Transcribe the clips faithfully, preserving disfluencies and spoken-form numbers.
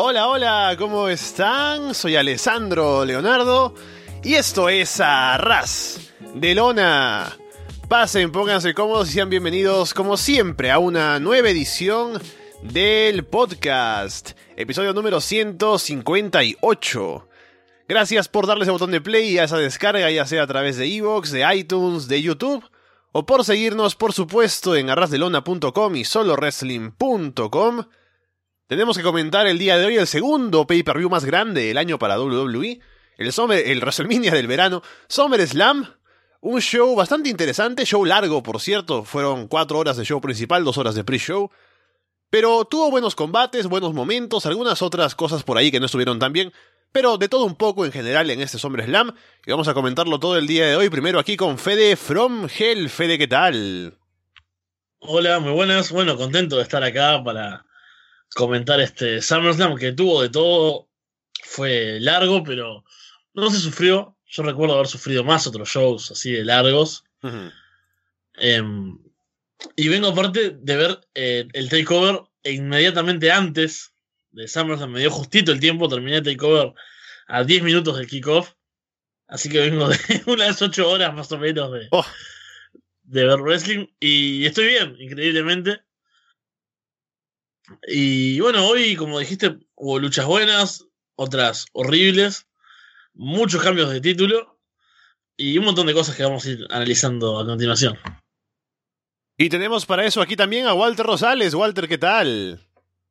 Hola, hola, ¿cómo están? Soy Alessandro Leonardo y esto es Arras de Lona. Pasen, pónganse cómodos y sean bienvenidos, como siempre, a una nueva edición del podcast, episodio número ciento cincuenta y ocho. Gracias por darle ese botón de play a esa descarga, ya sea a través de iVoox, de iTunes, de YouTube, o por seguirnos, por supuesto, en arras de lona punto com y solo wrestling punto com. Tenemos que comentar el día de hoy el segundo pay-per-view más grande del año para doble u doble u E, el, Summer, el WrestleMania del verano, SummerSlam, un show bastante interesante, show largo por cierto, fueron cuatro horas de show principal, dos horas de pre-show, pero tuvo buenos combates, buenos momentos, algunas otras cosas por ahí que no estuvieron tan bien, pero de todo un poco en general en este SummerSlam, y vamos a comentarlo todo el día de hoy, primero aquí con Fede from Hell. Fede, ¿qué tal? Hola, muy buenas, bueno, contento de estar acá para comentar este SummerSlam que tuvo de todo. Fue largo, pero no se sufrió. Yo recuerdo haber sufrido más otros shows así de largos. Uh-huh. eh, y vengo aparte de ver eh, el takeover e inmediatamente antes de SummerSlam. Me dio justito el tiempo, terminé el takeover a diez minutos del kickoff, así que vengo de unas ocho horas más o menos de, oh. de ver wrestling y estoy bien, increíblemente. Y bueno, hoy, como dijiste, hubo luchas buenas, otras horribles, muchos cambios de título y un montón de cosas que vamos a ir analizando a continuación. Y tenemos para eso aquí también a Walter Rosales. Walter, ¿qué tal?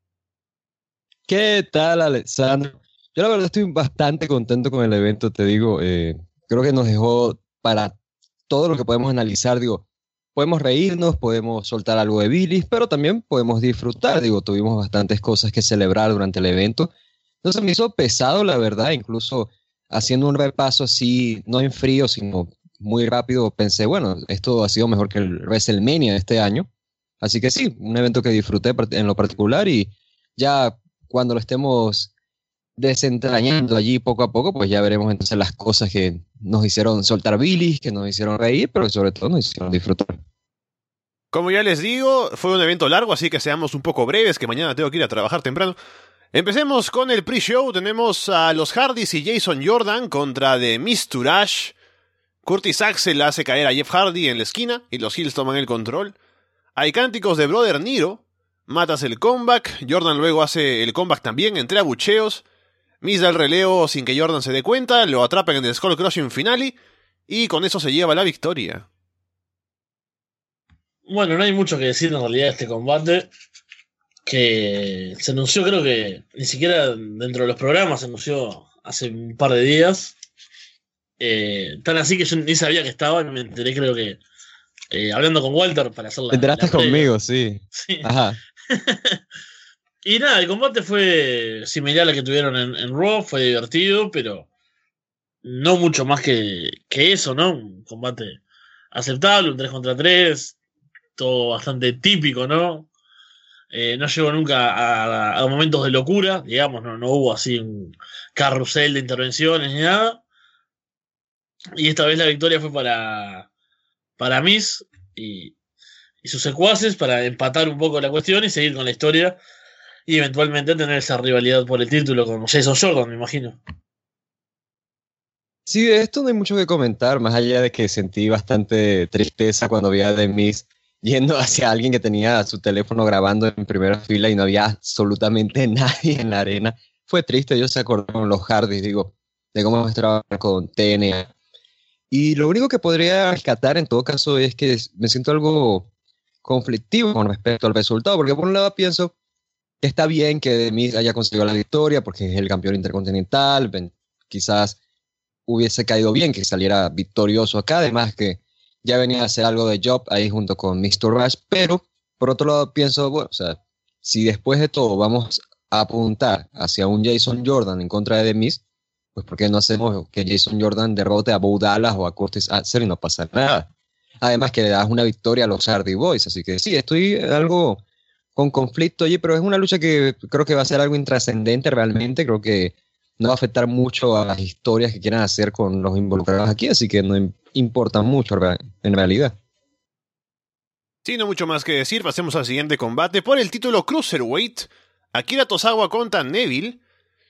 ¿Qué tal, Alessandro? Yo la verdad estoy bastante contento con el evento, te digo. Eh, creo que nos dejó para todo lo que podemos analizar, digo. Podemos reírnos, podemos soltar algo de bilis, pero también podemos disfrutar. Digo, tuvimos bastantes cosas que celebrar durante el evento. Entonces me hizo pesado, la verdad, incluso haciendo un repaso así, no en frío, sino muy rápido, pensé, bueno, esto ha sido mejor que el WrestleMania de este año. Así que sí, un evento que disfruté en lo particular y ya cuando lo estemos desentrañando allí poco a poco, pues ya veremos entonces las cosas que nos hicieron soltar bilis, que nos hicieron reír, pero sobre todo nos hicieron disfrutar. Como ya les digo, fue un evento largo, así que seamos un poco breves, que mañana tengo que ir a trabajar temprano. Empecemos con el pre-show. Tenemos a los Hardys y Jason Jordan contra The Mistourage. Curtis Axel hace caer a Jeff Hardy en la esquina y los Heels toman el control. Hay cánticos de Brother Nero. Matas el comeback. Jordan luego hace el comeback también, entre abucheos. Miz da el relevo sin que Jordan se dé cuenta. Lo atrapan en el Skull Crushing Finale. Y con eso se lleva la victoria. Bueno, no hay mucho que decir en realidad de este combate, que se anunció, creo que ni siquiera dentro de los programas, se anunció hace un par de días. Eh, tan así que yo ni sabía que estaba, me enteré creo que eh, hablando con Walter para hacer la... Te enteraste la conmigo, sí. sí. Ajá. Y nada, el combate fue similar al que tuvieron en, en Raw, fue divertido, pero no mucho más que, que eso, ¿no? Un combate aceptable, un tres contra tres, todo bastante típico, ¿no? Eh, no llegó nunca a, a, a momentos de locura, digamos, no, no hubo así un carrusel de intervenciones ni nada. Y esta vez la victoria fue para, para Miz y, y sus secuaces, para empatar un poco la cuestión y seguir con la historia y eventualmente tener esa rivalidad por el título con Jason Jordan, me imagino. Sí, de esto no hay mucho que comentar, más allá de que sentí bastante tristeza cuando vi a The Miz yendo hacia alguien que tenía su teléfono grabando en primera fila y no había absolutamente nadie en la arena. Fue triste, ellos se acordaron los Hardys, digo, de cómo estaban con T N A. Y lo único que podría rescatar en todo caso es que me siento algo conflictivo con respecto al resultado, porque por un lado pienso que está bien que The Miz haya conseguido la victoria porque es el campeón intercontinental, quizás hubiese caído bien que saliera victorioso acá, además que ya venía a hacer algo de job ahí junto con Mistourage, pero por otro lado pienso, bueno, o sea, si después de todo vamos a apuntar hacia un Jason Jordan en contra de The Miz, pues ¿por qué no hacemos que Jason Jordan derrote a Bo Dallas o a Curtis Axel y no pasa nada? Además que le das una victoria a los Hardy Boys, así que sí, estoy algo con conflicto allí, pero es una lucha que creo que va a ser algo intrascendente realmente, creo que no va a afectar mucho a las historias que quieran hacer con los involucrados aquí, así que no importa mucho en realidad. Sí, no mucho más que decir, pasemos al siguiente combate por el título Cruiserweight. Akira Tozawa contra Neville.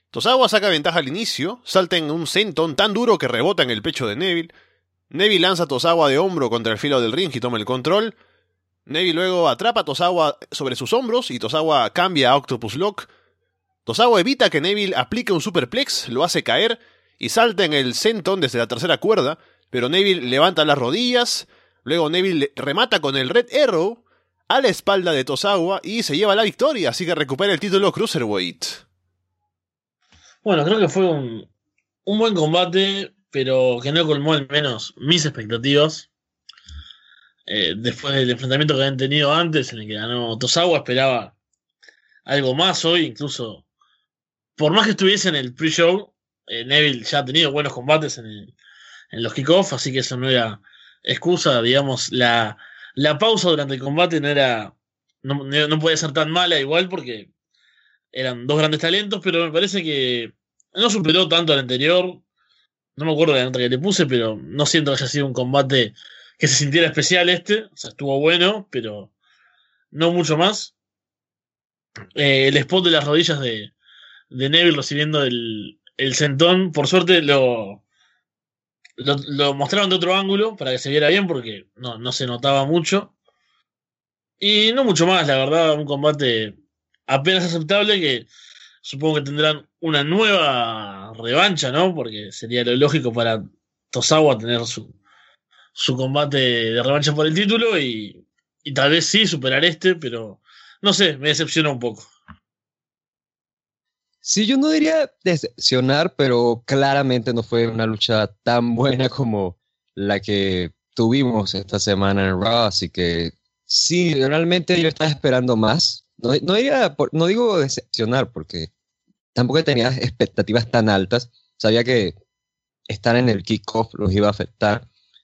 Tosawa saca ventaja al inicio, salta en un senton tan duro que rebota en el pecho de Neville. Neville lanza a Tosawa de hombro contra el filo del ring y toma el control. Neville luego atrapa a Tosawa sobre sus hombros y Tosawa cambia a Octopus Lock. Tosawa evita que Neville aplique un superplex, lo hace caer y salta en el senton desde la tercera cuerda, pero Neville levanta las rodillas. Luego Neville remata con el Red Arrow a la espalda de Tosawa y se lleva la victoria, así que recupera el título Cruiserweight. Bueno, creo que fue un, un buen combate, pero que no colmó al menos mis expectativas. Eh, después del enfrentamiento que habían tenido antes, en el que ganó Tosawa, esperaba algo más hoy. Incluso, por más que estuviese en el pre-show, eh, Neville ya ha tenido buenos combates en, el, en los kickoffs, así que eso no era excusa. Digamos, la, la pausa durante el combate no era no, no podía ser tan mala igual, porque eran dos grandes talentos, pero me parece que no superó tanto al anterior. No me acuerdo de la nota que le puse, pero no siento que haya sido un combate que se sintiera especial este. O sea, estuvo bueno, pero no mucho más. Eh, el spot de las rodillas de, de Neville recibiendo el, el sentón, por suerte lo, lo, lo mostraron de otro ángulo para que se viera bien, porque no, no se notaba mucho. Y no mucho más, la verdad, un combate apenas aceptable, que supongo que tendrán una nueva revancha, ¿no? Porque sería lo lógico para Tosawa tener su, su combate de revancha por el título y, y tal vez sí superar este, pero no sé, me decepcionó un poco. Sí, yo no diría decepcionar, pero claramente no fue una lucha tan buena como la que tuvimos esta semana en Raw, así que sí, realmente yo estaba esperando más. No, no, diría, no digo decepcionar, porque tampoco tenía expectativas tan altas. Sabía que estar en el kickoff los iba a afectar.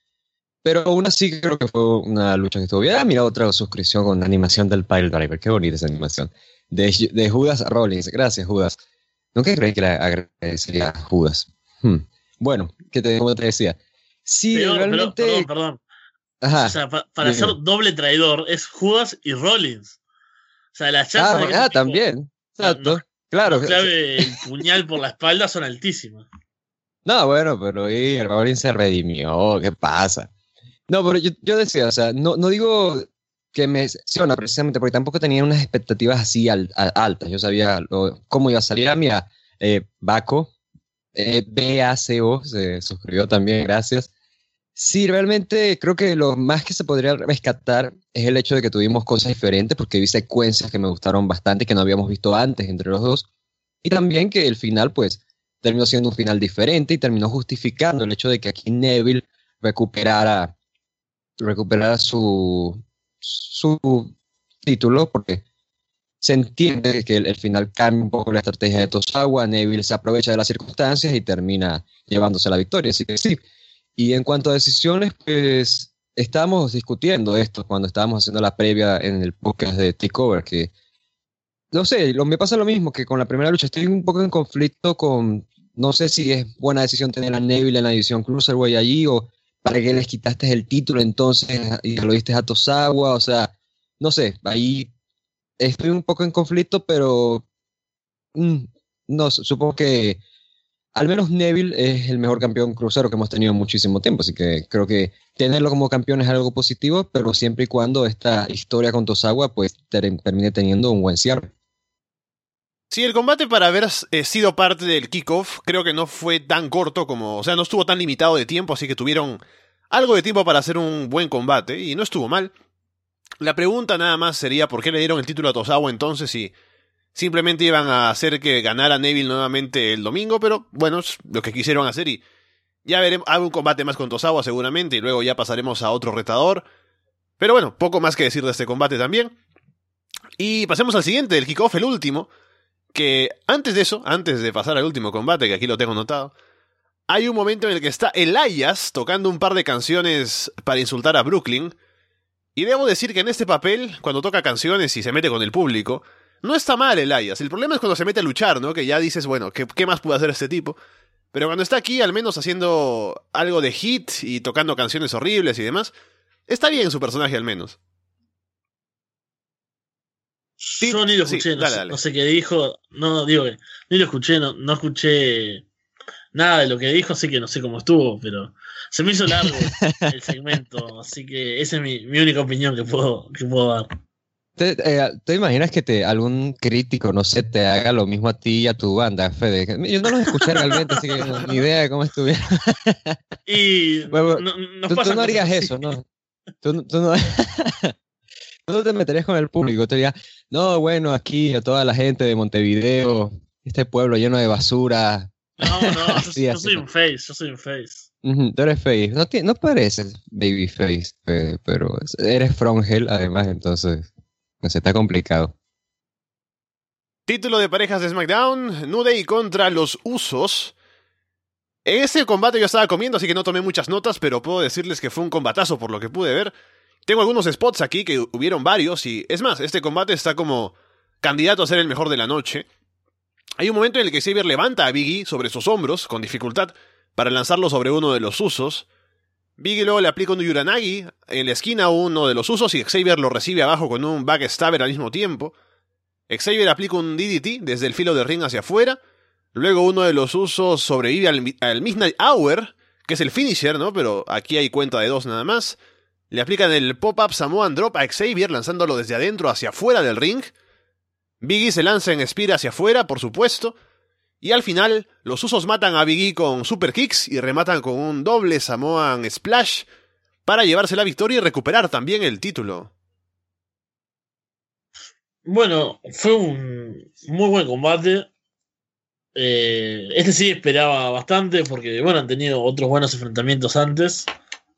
Pero aún así creo que fue una lucha que estuvo bien. Ah, mira, otra suscripción con animación del Pile Driver. Qué bonita esa animación. De, de Judas Rollins. Gracias, Judas. Nunca creí que le agradecería a Judas. Hmm. Bueno, que te, como te decía. Sí, Peor, realmente... Perdón, perdón. Ajá. O sea, pa, para sí, ser doble traidor es Judas y Rollins. O sea, las chances ah, de que ah tipo, también. Exacto. No, claro. Nos clave el puñal por la espalda son altísimas. No, bueno, pero y Rollins se redimió. ¿Qué pasa? No, pero yo, yo decía, o sea, no, no digo que me decepciona precisamente porque tampoco tenía unas expectativas así al, al, altas. Yo sabía lo, cómo iba a salir. A mira, eh, Baco, eh, B A C O, se suscribió también, gracias. Sí, realmente creo que lo más que se podría rescatar es el hecho de que tuvimos cosas diferentes, porque vi secuencias que me gustaron bastante, que no habíamos visto antes entre los dos. Y también que el final, pues, terminó siendo un final diferente y terminó justificando el hecho de que aquí Neville recuperara recuperar su, su título, porque se entiende que el, el final cambia un poco la estrategia de Tosawa. Neville se aprovecha de las circunstancias y termina llevándose la victoria, así que sí. Y en cuanto a decisiones, pues estábamos discutiendo esto cuando estábamos haciendo la previa en el podcast de Takeover, que no sé, lo, me pasa lo mismo que con la primera lucha. Estoy un poco en conflicto con, no sé si es buena decisión tener a Neville en la división Cruiserweight allí, o para qué les quitaste el título entonces y lo diste a Tosawa. O sea, no sé, ahí estoy un poco en conflicto, pero mm, no, supongo que al menos Neville es el mejor campeón crucero que hemos tenido en muchísimo tiempo, así que creo que tenerlo como campeón es algo positivo, pero siempre y cuando esta historia con Tosawa pues ter- termine teniendo un buen cierre. Sí, el combate, para haber eh, sido parte del kickoff, creo que no fue tan corto como... O sea, no estuvo tan limitado de tiempo, así que tuvieron algo de tiempo para hacer un buen combate, y no estuvo mal. La pregunta nada más sería por qué le dieron el título a Tosawa entonces si simplemente iban a hacer que ganara Neville nuevamente el domingo, pero bueno, es lo que quisieron hacer y ya veremos. Hay un combate más con Tosawa seguramente y luego ya pasaremos a otro retador. Pero bueno, poco más que decir de este combate también. Y pasemos al siguiente, el kickoff, el último. Que antes de eso, antes de pasar al último combate, que aquí lo tengo notado, hay un momento en el que está Elias tocando un par de canciones para insultar a Brooklyn. Y debo decir que en este papel, cuando toca canciones y se mete con el público, no está mal Elias. El problema es cuando se mete a luchar, ¿no? Que ya dices, bueno, ¿qué, qué más puede hacer este tipo? Pero cuando está aquí, al menos haciendo algo de hit y tocando canciones horribles y demás, está bien su personaje al menos. Yo ni lo escuché, sí, no, dale, sé, dale. no sé qué dijo, no digo que ni lo escuché, no, no escuché nada de lo que dijo, así que no sé cómo estuvo, pero se me hizo largo el segmento, así que esa es mi, mi única opinión que puedo, que puedo dar. ¿Te, eh, ¿te imaginas que te, algún crítico, no sé, te haga lo mismo a ti y a tu banda, Fede? Yo no los escuché realmente, así que no, ni idea de cómo estuvieron. Y Bueno, no, nos tú, tú pasan no harías cosas así. eso, ¿no? Tú, tú no, tú no te meterías con el público, te dirías, no, bueno, aquí a toda la gente de Montevideo, este pueblo lleno de basura, No, no, yo, así, yo así. soy un face, yo soy un face. Ujú, tú eres face, no, ti- no pareces babyface, Fede, pero eres from hell además, entonces, no sé, está complicado. Título de parejas de SmackDown, New Day contra los Usos. En ese combate yo estaba comiendo, así que no tomé muchas notas, pero puedo decirles que fue un combatazo por lo que pude ver. Tengo algunos spots aquí, que hubieron varios, y es más, este combate está como candidato a ser el mejor de la noche. Hay un momento en el que Xavier levanta a Big E sobre sus hombros, con dificultad, para lanzarlo sobre uno de los Usos. Big E luego le aplica un Yuranagi en la esquina a uno de los Usos y Xavier lo recibe abajo con un backstabber al mismo tiempo. Xavier aplica un D D T desde el filo del ring hacia afuera. Luego uno de los Usos sobrevive al, al Midnight Hour, que es el finisher, ¿no? Pero aquí hay cuenta de dos nada más. Le aplican el pop-up Samoan Drop a Xavier lanzándolo desde adentro hacia afuera del ring. Big E se lanza en Spear hacia afuera, por supuesto. Y al final, los Usos matan a Big E con super kicks y rematan con un doble Samoan Splash para llevarse la victoria y recuperar también el título. Bueno, fue un muy buen combate. Eh, este sí esperaba bastante porque, bueno, han tenido otros buenos enfrentamientos antes.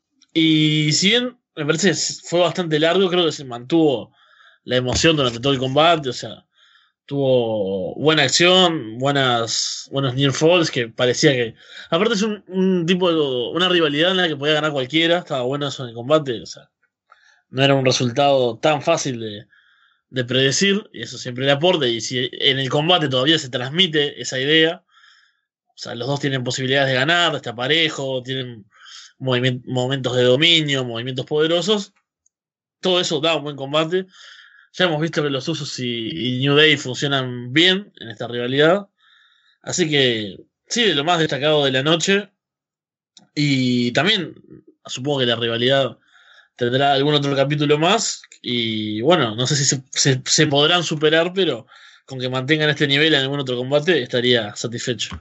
Y si bien me parece que fue bastante largo, creo que se mantuvo la emoción durante todo el combate. O sea, tuvo buena acción, buenas, buenos near falls que parecía que... Aparte es un, un tipo de... una rivalidad en la que podía ganar cualquiera. Estaba bueno eso en el combate. O sea, no era un resultado tan fácil de... de predecir, y eso siempre le aporta, y si en el combate todavía se transmite esa idea, o sea, los dos tienen posibilidades de ganar, está parejo, tienen moviment- momentos de dominio, movimientos poderosos, todo eso da un buen combate. Ya hemos visto que los Usos y, y New Day funcionan bien en esta rivalidad, así que sí, de lo más destacado de la noche, y también supongo que la rivalidad tendrá algún otro capítulo más. Y bueno, no sé si se, se, se podrán superar, pero con que mantengan este nivel en algún otro combate estaría satisfecho.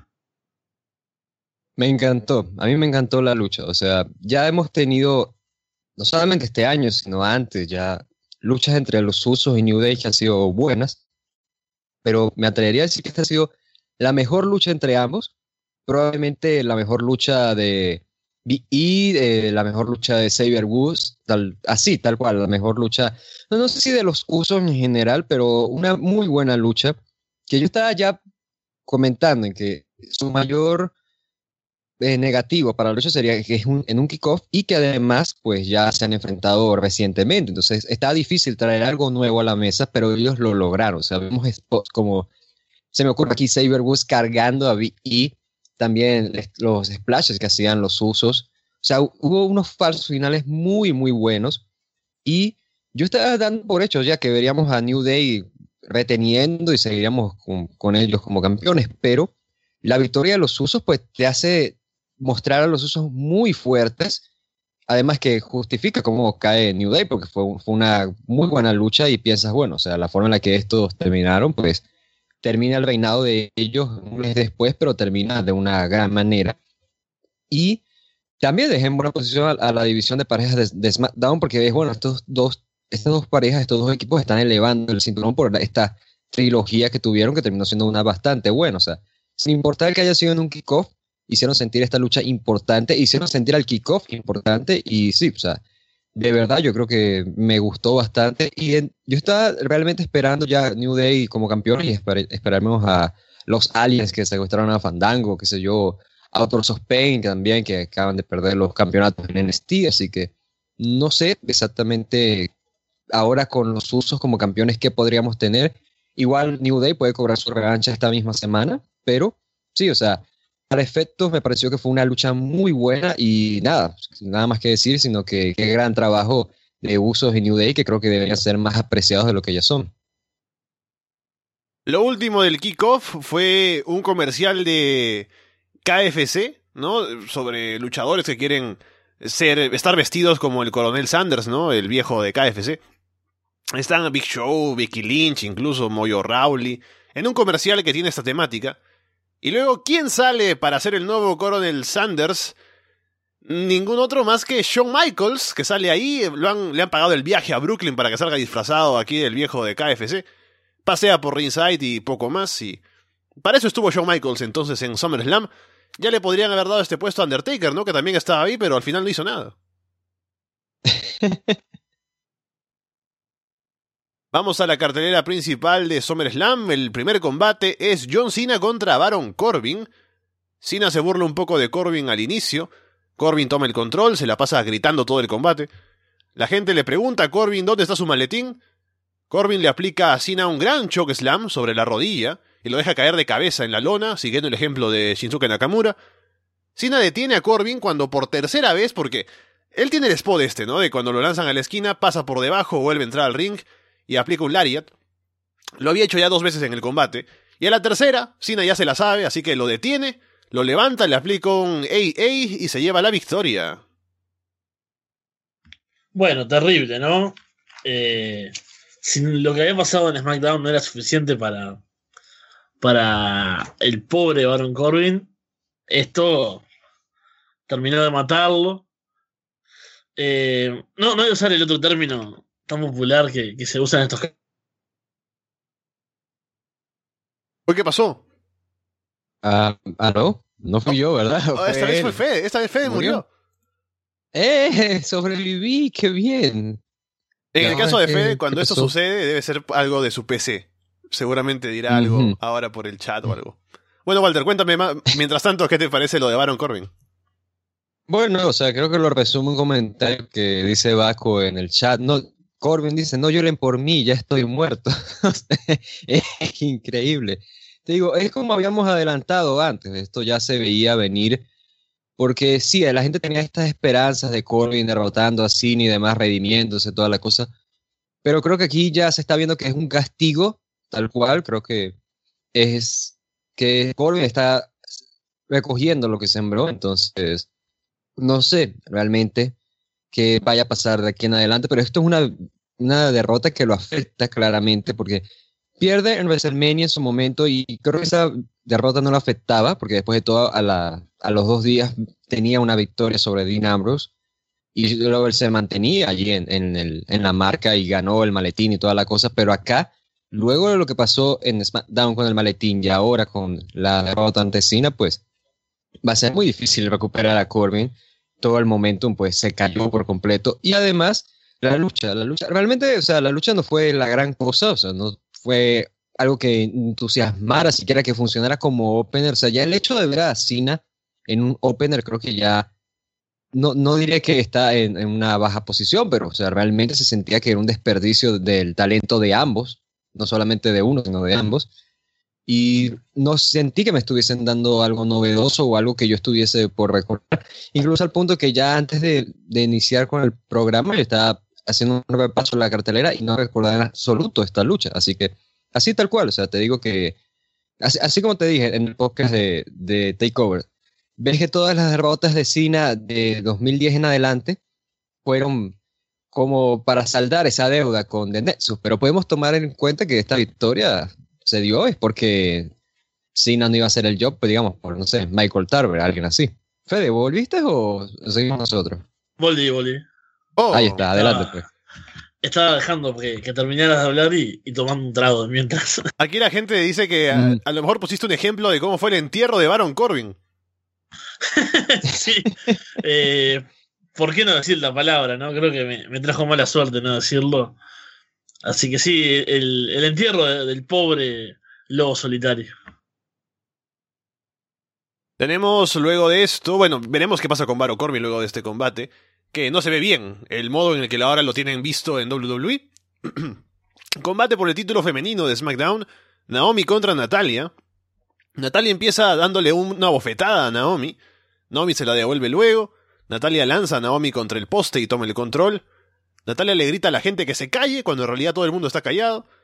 Me encantó, a mí me encantó la lucha, o sea, ya hemos tenido, no solamente este año, sino antes, ya luchas entre los Usos y New Day que han sido buenas, pero me atrevería a decir que esta ha sido la mejor lucha entre ambos, probablemente la mejor lucha de B E, eh, la mejor lucha de Xavier Woods, tal, así, tal cual, la mejor lucha, no, no sé si de los Usos en general, pero una muy buena lucha, que yo estaba ya comentando en que su mayor eh, negativo para la lucha sería que es un, en un kickoff y que además pues ya se han enfrentado recientemente, entonces está difícil traer algo nuevo a la mesa, pero ellos lo lograron, o sea, vemos spots como, se me ocurre aquí Xavier Woods cargando a B E, también los splashes que hacían los Usos, o sea, hubo unos falsos finales muy muy buenos, y yo estaba dando por hecho ya que veríamos a New Day reteniendo y seguiríamos con, con ellos como campeones, pero la victoria de los Usos pues te hace mostrar a los Usos muy fuertes, además que justifica cómo cae New Day, porque fue, fue una muy buena lucha y piensas, bueno, o sea, la forma en la que estos terminaron, pues termina el reinado de ellos un mes después, pero termina de una gran manera. Y también dejé en buena posición a, a la división de parejas de, de SmackDown, porque es bueno, estos dos, estas dos parejas, estos dos equipos están elevando el cinturón por la, esta trilogía que tuvieron, que terminó siendo una bastante buena. O sea, sin importar que haya sido en un kickoff, hicieron sentir esta lucha importante, hicieron sentir al kickoff importante, y sí, o sea, de verdad yo creo que me gustó bastante, y en, yo estaba realmente esperando ya New Day como campeón y esper, esperaremos a los aliens que secuestraron a Fandango, qué sé yo, a otros of Pain también que acaban de perder los campeonatos en N X T, así que no sé exactamente ahora con los Usos como campeones qué podríamos tener. Igual New Day puede cobrar su revancha esta misma semana, pero sí, o sea, para efectos me pareció que fue una lucha muy buena y nada, nada más que decir, sino que qué gran trabajo de Usos y New Day, que creo que deberían ser más apreciados de lo que ya son. Lo último del kickoff fue un comercial de K F C, ¿no? Sobre luchadores que quieren ser, estar vestidos como el Coronel Sanders, ¿no? El viejo de K F C. Están Big Show, Becky Lynch, incluso Mojo Rawley, en un comercial que tiene esta temática. Y luego, ¿quién sale para ser el nuevo Coronel Sanders? Ningún otro más que Shawn Michaels, que sale ahí. Lo han, le han pagado el viaje a Brooklyn para que salga disfrazado aquí del viejo de K F C. Pasea por ringside y poco más. Y para eso estuvo Shawn Michaels entonces en SummerSlam. Ya le podrían haber dado este puesto a Undertaker, ¿no? Que también estaba ahí, pero al final no hizo nada. Vamos a la cartelera principal de SummerSlam. El primer combate es John Cena contra Baron Corbin. Cena se burla un poco de Corbin al inicio. Corbin toma el control, se la pasa gritando todo el combate. La gente le pregunta a Corbin dónde está su maletín. Corbin le aplica a Cena un gran chokeslam sobre la rodilla y lo deja caer de cabeza en la lona, siguiendo el ejemplo de Shinsuke Nakamura. Cena detiene a Corbin cuando por tercera vez, porque él tiene el spot este, ¿no? De cuando lo lanzan a la esquina, pasa por debajo, vuelve a entrar al ring y aplica un lariat. Lo había hecho ya dos veces en el combate. Y a la tercera, Cena ya se la sabe, así que lo detiene, lo levanta, le aplica un A A y se lleva la victoria. Bueno, terrible, ¿no? Eh, si lo que había pasado en SmackDown no era suficiente para, para el pobre Baron Corbin, esto terminó de matarlo. Eh, no, no voy a usar el otro término tan popular que, que se usa en estos casos. ¿Qué pasó? Ah, ah, no, no fui yo, ¿verdad? Oh, esta vez fue Fede, esta vez Fede murió. ¿Murió? ¡Eh! Sobreviví, qué bien. En el No, caso de ¿qué- Fede, qué cuando esto pasó? sucede, debe ser algo de su P C. Seguramente dirá algo Ujú. ahora por el chat o algo. Bueno, Walter, cuéntame más, mientras tanto, ¿qué te parece lo de Baron Corbin? Bueno, o sea, creo que lo resume un comentario que dice Baco en el chat. No, Corbin dice, no lloren por mí, ya estoy muerto. O sea, es increíble. Te digo, es como habíamos adelantado antes, esto ya se veía venir, porque sí, la gente tenía estas esperanzas de Corbin derrotando a Cena y demás, redimiéndose, toda la cosa, pero creo que aquí ya se está viendo que es un castigo, tal cual, creo que es que Corbin está recogiendo lo que sembró, entonces no sé realmente qué vaya a pasar de aquí en adelante, pero esto es una, una derrota que lo afecta claramente porque pierde en WrestleMania en su momento y creo que esa derrota no lo afectaba porque después de todo a, la, a los dos días tenía una victoria sobre Dean Ambrose y luego él se mantenía allí en, en, el, en la marca y ganó el maletín y toda la cosa, pero acá, luego de lo que pasó en SmackDown con el maletín y ahora con la derrota ante Cena, pues va a ser muy difícil recuperar a Corbin. Todo el momentum pues se cayó por completo y además la lucha, la lucha, realmente, o sea, la lucha no fue la gran cosa, o sea, no fue algo que entusiasmara, siquiera que funcionara como opener, o sea, ya el hecho de ver a Cena en un opener creo que ya, no, no diré que está en, en una baja posición, pero, o sea, realmente se sentía que era un desperdicio del talento de ambos, no solamente de uno, sino de ambos. Y no sentí que me estuviesen dando algo novedoso o algo que yo estuviese por recordar. Incluso al punto que ya antes de, de iniciar con el programa yo estaba haciendo un repaso de la cartelera y no recordaba en absoluto esta lucha. Así que, así tal cual, o sea, te digo que, así, así como te dije en el podcast de, de Takeover, ves que todas las derrotas de Cena de dos mil diez en adelante fueron como para saldar esa deuda con The Nexus, pero podemos tomar en cuenta que esta victoria se dio es porque Cena no iba a hacer el job, pues digamos, por, no sé, Michael Tarver, alguien así. Fede, ¿volviste o seguimos nosotros? Volví, volví. Oh, Ahí está, adelante Ah, pues. Estaba dejando que, que terminaras de hablar y, y tomando un trago mientras. aquí la gente dice que a, Mm. a lo mejor pusiste un ejemplo de cómo fue el entierro de Baron Corbin. Sí. Eh, ¿por qué no decir la palabra, no? Creo que me, me trajo mala suerte no decirlo. Así que sí, el, el entierro de- del pobre lobo solitario. Tenemos luego de esto, bueno, veremos qué pasa con Baron Corbin luego de este combate, que no se ve bien el modo en el que ahora lo tienen visto en W W E. Combate por el título femenino de SmackDown, Naomi contra Natalia. Natalia empieza dándole una bofetada a Naomi, Naomi se la devuelve luego, Natalia lanza a Naomi contra el poste y toma el control. Natalia le grita a la gente que se calle cuando en realidad todo el mundo está callado.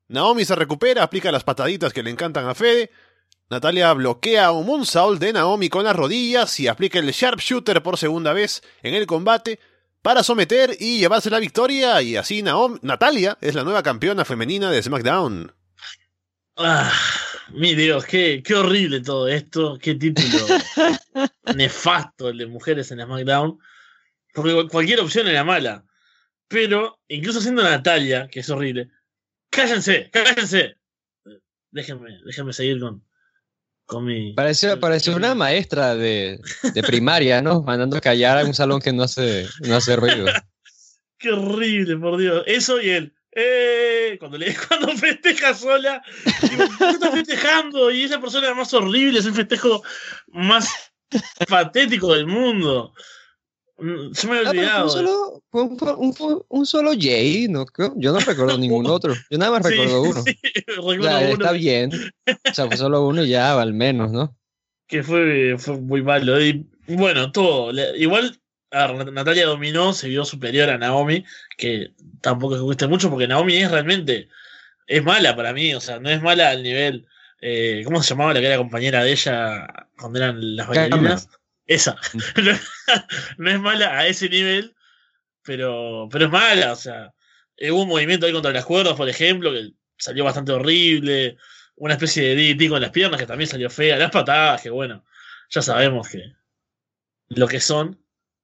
Naomi se recupera, aplica las pataditas que le encantan a Fede. Natalya bloquea un moonsault de Naomi con las rodillas y aplica el sharpshooter por segunda vez en el combate para someter y llevarse la victoria, y así Naomi, Natalya es la nueva campeona femenina de SmackDown. Ah, mi Dios, qué, qué horrible todo esto, qué título nefasto el de mujeres en SmackDown, porque cualquier opción era mala, pero incluso siendo Natalya, que es horrible, cállense, cállense, déjenme, déjenme seguir con, con mi... Pareció, pareció una maestra de, de primaria, ¿no? Mandando a callar a un salón que no hace, no hace ruido. Qué horrible, por Dios, eso y él. Eh, cuando, le, cuando festeja sola, digo, ¿por qué estás festejando? Y esa persona es más horrible, es el festejo más patético del mundo. Se me había olvidado. Ah, fue un solo, fue un, fue un, fue un solo Jay, ¿no? Yo no recuerdo ningún otro. Yo nada más recuerdo sí, uno. Sí, recuerdo ya, uno. Está bien. O sea, fue solo uno y ya, al menos, ¿no? Que fue, fue muy malo. Y bueno, todo. Igual. A ver, Natalya dominó, se vio superior a Naomi, que tampoco es que guste mucho, porque Naomi es realmente, es mala para mí, o sea, no es mala al nivel, eh, ¿cómo se llamaba la que era compañera de ella cuando eran las bailarinas? Esa, no, no es mala a ese nivel, pero, pero es mala, o sea, hubo un movimiento ahí contra las cuerdas, por ejemplo, que salió bastante horrible, una especie de D D T con las piernas que también salió fea, las patadas, que bueno, ya sabemos que lo que son.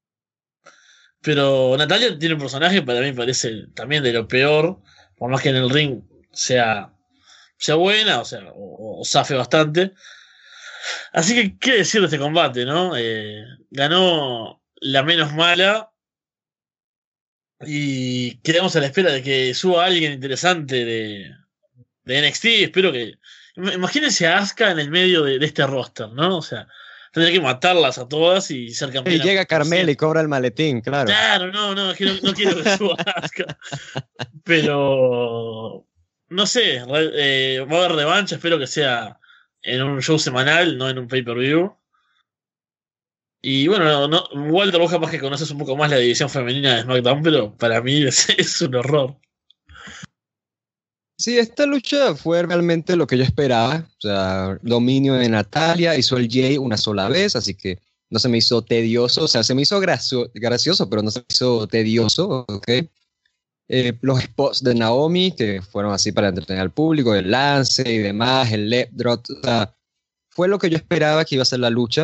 Pero Natalya tiene un personaje, para mí parece también de lo peor, por más que en el ring sea, sea buena, o sea, o, o zafe bastante. Así que, ¿qué decir de este combate, no? Eh, ganó la menos mala y quedamos a la espera de que suba alguien interesante de, de N X T. Espero que... Imagínense a Asuka en el medio de, de este roster, ¿no? O sea... Tendría que matarlas a todas y ser campeona. Y llega Carmela y cobra el maletín, claro. Claro, no, no, es que no, no quiero que suba Asuka. Pero no sé, eh, va a haber revancha, espero que sea en un show semanal, no en un pay-per-view. Y bueno, no, Walter, vos capaz que conoces un poco más la división femenina de SmackDown, pero para mí es, es un horror. Sí, esta lucha fue realmente lo que yo esperaba. O sea, dominio de Natalya, hizo el Jay una sola vez, así que no se me hizo tedioso. O sea, se me hizo gracio- gracioso, pero no se me hizo tedioso, ¿ok? Eh, los spots de Naomi, que fueron así para entretener al público, el lance y demás, el left drop, o sea, fue lo que yo esperaba que iba a ser la lucha.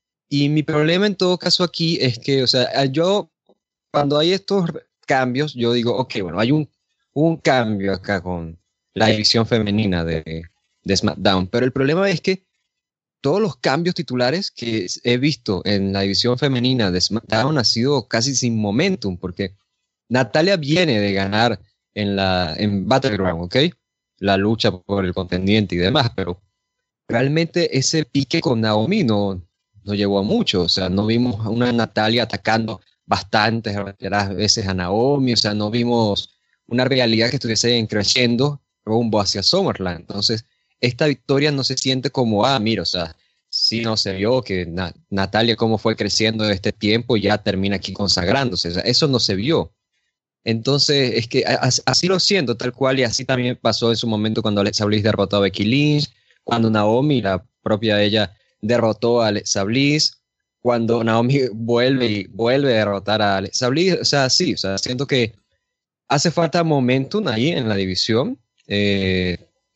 Y mi problema en todo caso aquí es que, o sea, yo, cuando hay estos cambios, yo digo, ok, bueno, hay un, un cambio acá con la división femenina de, de SmackDown, pero el problema es que todos los cambios titulares que he visto en la división femenina de SmackDown han sido casi sin momentum, porque Natalya viene de ganar en la en Battleground, ¿ok? La lucha por el contendiente y demás, pero realmente ese pique con Naomi no, no llegó a mucho. O sea, no vimos a una Natalya atacando bastantes veces a Naomi, o sea, no vimos una realidad que estuviese creciendo rumbo hacia SummerSlam. Entonces, esta victoria no se siente como, ah, mira, o sea, sí no se vio que Na- Natalya cómo fue creciendo en este tiempo y ya termina aquí consagrándose. O sea, eso no se vio. Entonces, es que a- así lo siento, tal cual, y así también pasó en su momento cuando Alexa Bliss derrotó a Becky Lynch, cuando Naomi, la propia ella, derrotó a Alexa Bliss, cuando Naomi vuelve y vuelve a derrotar a Alexa Bliss. O sea, sí, o sea, siento que hace falta momentum ahí en la división. Eh,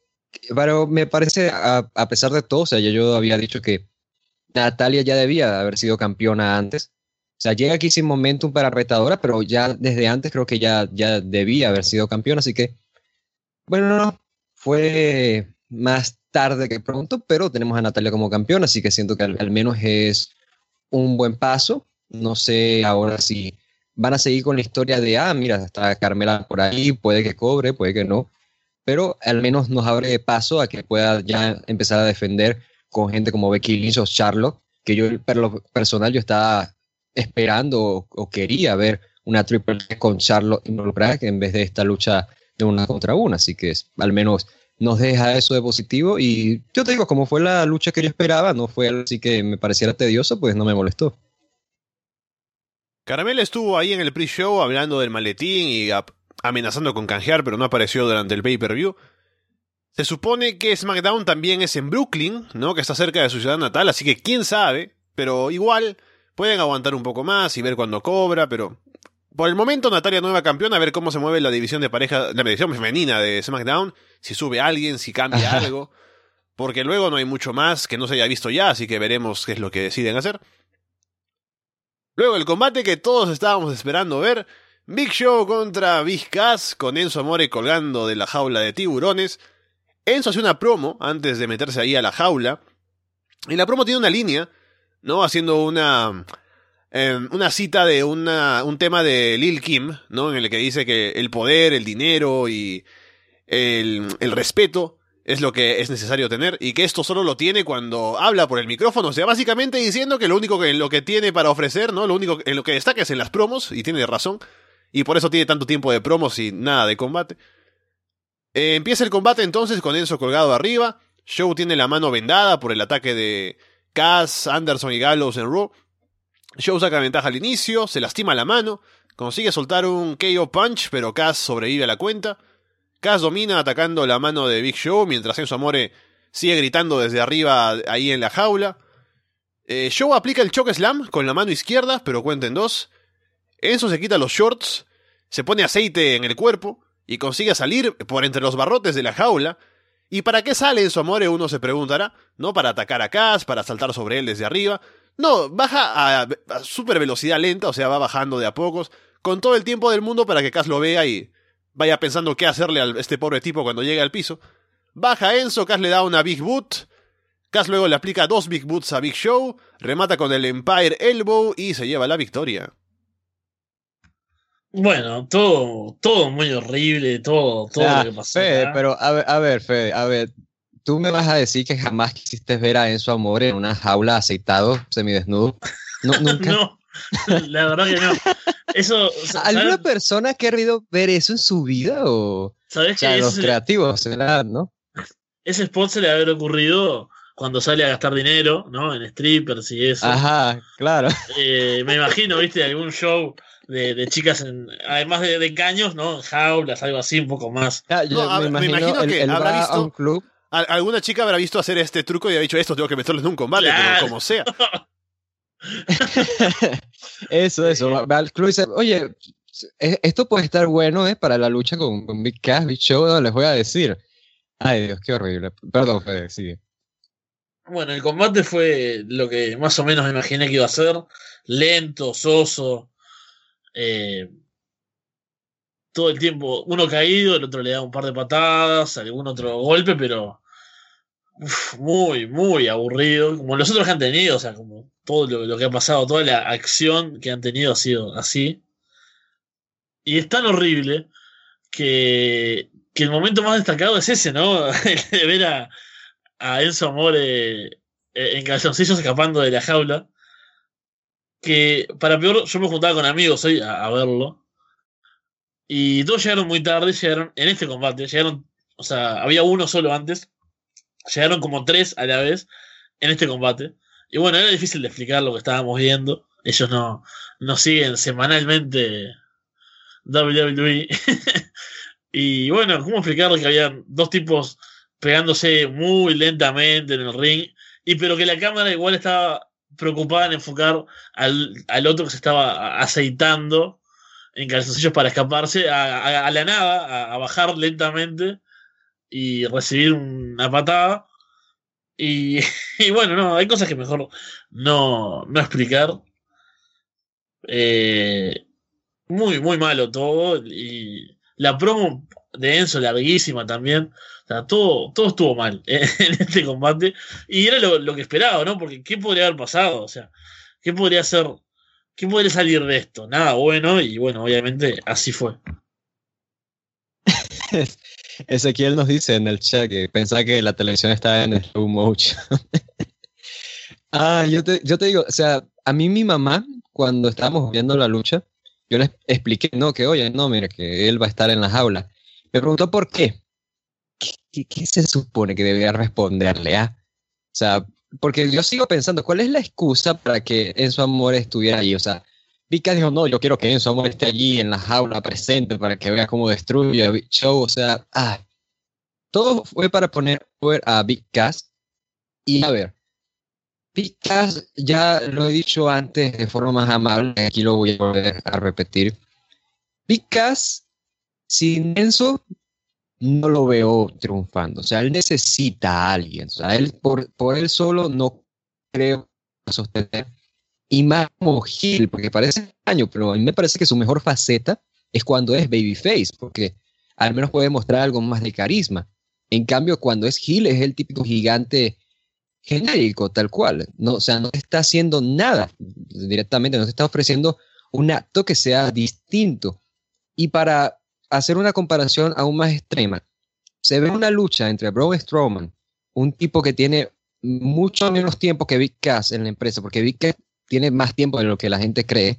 pero me parece, a, a pesar de todo, o sea, ya yo había dicho que Natalya ya debía haber sido campeona antes. O sea, llega aquí sin momentum para retadora, pero ya desde antes creo que ya, ya debía haber sido campeona. Así que, bueno, no, no, fue más tarde que pronto, pero tenemos a Natalya como campeona, así que siento que al, al menos es un buen paso. No sé ahora si van a seguir con la historia de, ah, mira, está Carmela por ahí, puede que cobre, puede que no, pero al menos nos abre paso a que pueda ya empezar a defender con gente como Becky Lynch o Charlotte, que yo, por lo personal, yo estaba esperando o, o quería ver una triple threat con Charlotte involucrada en vez de esta lucha de una contra una, así que es, al menos nos deja eso de positivo. Y yo te digo, como fue la lucha que yo esperaba, no fue algo así que me pareciera tedioso, pues no me molestó. Carmela estuvo ahí en el pre-show hablando del maletín y ap- amenazando con canjear, pero no apareció durante el pay-per-view. Se supone que SmackDown también es en Brooklyn, ¿no? Que está cerca de su ciudad natal, así que quién sabe, pero igual pueden aguantar un poco más y ver cuándo cobra, pero por el momento Natalya nueva campeona, a ver cómo se mueve la división de pareja, la división femenina de SmackDown, si sube alguien, si cambia Ajá. algo, porque luego no hay mucho más que no se haya visto ya, así que veremos qué es lo que deciden hacer. Luego el combate que todos estábamos esperando ver, Big Show contra Big Cass, con Enzo Amore colgando de la jaula de tiburones. Enzo hace una promo antes de meterse ahí a la jaula, y la promo tiene una línea, ¿no? Haciendo una eh, una cita de una, un tema de Lil Kim, ¿no? En el que dice que el poder, el dinero y el, el respeto es lo que es necesario tener, y que esto solo lo tiene cuando habla por el micrófono. O sea, básicamente diciendo que lo único que, lo que tiene para ofrecer, ¿no? Lo único en lo que destaca es en las promos, y tiene razón, y por eso tiene tanto tiempo de promos y nada de combate. Eh, empieza el combate entonces con Enzo colgado arriba. Show tiene la mano vendada por el ataque de Cass, Anderson y Gallows en Raw. Show saca ventaja al inicio, se lastima la mano, consigue soltar un K O Punch, pero Cass sobrevive a la cuenta. Cass domina atacando la mano de Big Show, mientras Enzo Amore sigue gritando desde arriba ahí en la jaula. Eh, Show aplica el Choke Slam con la mano izquierda, pero cuenta en dos. Enzo se quita los shorts, se pone aceite en el cuerpo y consigue salir por entre los barrotes de la jaula. ¿Y para qué sale Enzo Amore? Uno se preguntará, ¿no? Para atacar a Cass, para saltar sobre él desde arriba. No, baja a, a super velocidad lenta, o sea, va bajando de a pocos, con todo el tiempo del mundo para que Cass lo vea y vaya pensando qué hacerle a este pobre tipo cuando llegue al piso. Baja Enzo, Cass le da una Big Boot. Cass luego le aplica dos Big Boots a Big Show, remata con el Empire Elbow y se lleva la victoria. Bueno, todo, todo muy horrible, todo, todo Ah, lo que pasó. Fede, acá. pero a ver, a ver, Fede, a ver, tú me vas a decir que jamás quisiste ver a Enzo Amore en una jaula aceitado, semidesnudo. No, nunca. No, la verdad que no. Eso, ¿Alguna ¿sabes, persona ha querido ver eso en su vida? O, ¿sabés o sea, que los ese, creativos, ¿será, no? ese spot se le debe haber ocurrido cuando sale a gastar dinero, ¿no? En strippers y eso. Ajá, claro. Eh, me imagino, viste, algún show de, de chicas, en, además de, de caños, ¿no? Jaulas, algo así, un poco más. Ah, yo No, a- me, me imagino imagino él, que él habrá va visto- a un club. Al- alguna chica habrá visto hacer este truco y ha dicho, esto tengo que meterlo en un combate, Claro. pero como sea. Eso, eso. Va, va al club y dice, oye, e- esto puede estar bueno, ¿eh? Para la lucha con, con Big Cass, Big Show, no les voy a decir. Ay, Dios, qué horrible. Perdón, Fede, sigue. Bueno, el combate fue lo que más o menos me imaginé que iba a ser. Lento, soso. Eh, todo el tiempo, uno caído, el otro le da un par de patadas, algún otro golpe, pero uf, muy, muy aburrido. Como los otros que han tenido, o sea, como todo lo, lo que ha pasado, toda la acción que han tenido ha sido así. Y es tan horrible que, que el momento más destacado es ese, ¿no? El de ver a, a Enzo Amore eh, en calzoncillos escapando de la jaula. Que para peor, yo me juntaba con amigos hoy a, a verlo. Y todos llegaron muy tarde, llegaron en este combate, llegaron, o sea, había uno solo antes, llegaron como tres a la vez en este combate. Y bueno, era difícil de explicar lo que estábamos viendo. Ellos no, no siguen semanalmente doble u doble u E. Y bueno, ¿cómo explicar que habían dos tipos pegándose muy lentamente en el ring? Y pero que la cámara igual estaba preocupada en enfocar al, al otro que se estaba aceitando en calzoncillos para escaparse a, a, a la nada, a, a bajar lentamente y recibir una patada. Y, y bueno, no, hay cosas que mejor no, no explicar. Eh, muy, muy malo todo. Y la promo de Enzo larguísima también. O sea, todo, todo estuvo mal en este combate. Y era lo, lo que esperaba, ¿no? Porque ¿qué podría haber pasado? O sea, ¿qué podría ser? ¿Qué podría salir de esto? Nada bueno. Y bueno, obviamente así fue. Ezequiel nos dice en el chat que pensaba que la televisión estaba en slow motion. Ah, yo te, yo te digo, o sea, a mí mi mamá, cuando estábamos viendo la lucha, yo les expliqué, no, que oye, no, mira, que él va a estar en la jaula. Me preguntó por qué. ¿Qué, qué, qué se supone que debería responderle? ¿Ah? O sea, porque yo sigo pensando, ¿cuál es la excusa para que Enzo Amore estuviera allí? O sea, Vika dijo, no, yo quiero que Enzo Amore esté allí en la jaula presente para que vea cómo destruye a Big Show. O sea, ah, todo fue para poner over a Big Cass. Y a ver, Big Cass, ya lo he dicho antes de forma más amable, aquí lo voy a volver a repetir. Big Cass, sin Enzo, no lo veo triunfando. O sea, él necesita a alguien. O sea, él por, por él solo no creo sostener. Y más como heel, porque parece extraño, pero a mí me parece que su mejor faceta es cuando es babyface, porque al menos puede mostrar algo más de carisma. En cambio, cuando es heel, es el típico gigante genérico, tal cual. No, o sea, no está haciendo nada directamente, no te está ofreciendo un acto que sea distinto. Y para hacer una comparación aún más extrema, se ve una lucha entre Braun Strowman, un tipo que tiene mucho menos tiempo que Big Cass en la empresa, porque Big Cass tiene más tiempo de lo que la gente cree.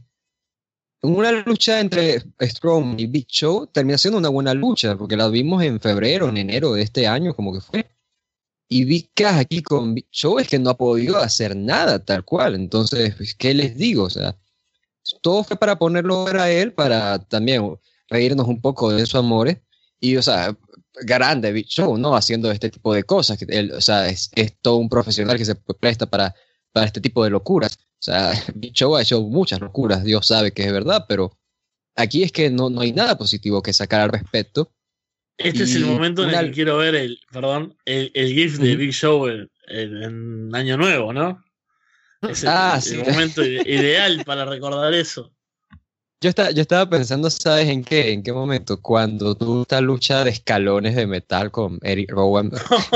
Una lucha entre Strowman y Big Show termina siendo una buena lucha, porque la vimos en febrero, en enero de este año, como que fue. Y Big Cass aquí con Big Show es que no ha podido hacer nada tal cual. Entonces, ¿qué les digo? O sea, todo fue para ponerlo a él, para también reírnos un poco de su amor. Y, o sea, grande Big Show, ¿no? Haciendo este tipo de cosas. Que él, o sea, es, es todo un profesional que se presta para, para este tipo de locuras. O sea, Big Show ha hecho muchas locuras, Dios sabe que es verdad, pero aquí es que no, no hay nada positivo que sacar al respecto. Este y es el momento en el que quiero ver el, perdón, el, el GIF de uh-huh. Big Show en, en, en Año Nuevo, ¿no? Es el, ah, el, sí. el momento ideal para recordar eso. Yo, está, yo estaba pensando, ¿sabes en qué? ¿En qué momento? Cuando tuvo esta lucha de escalones de metal con Eric Rowan.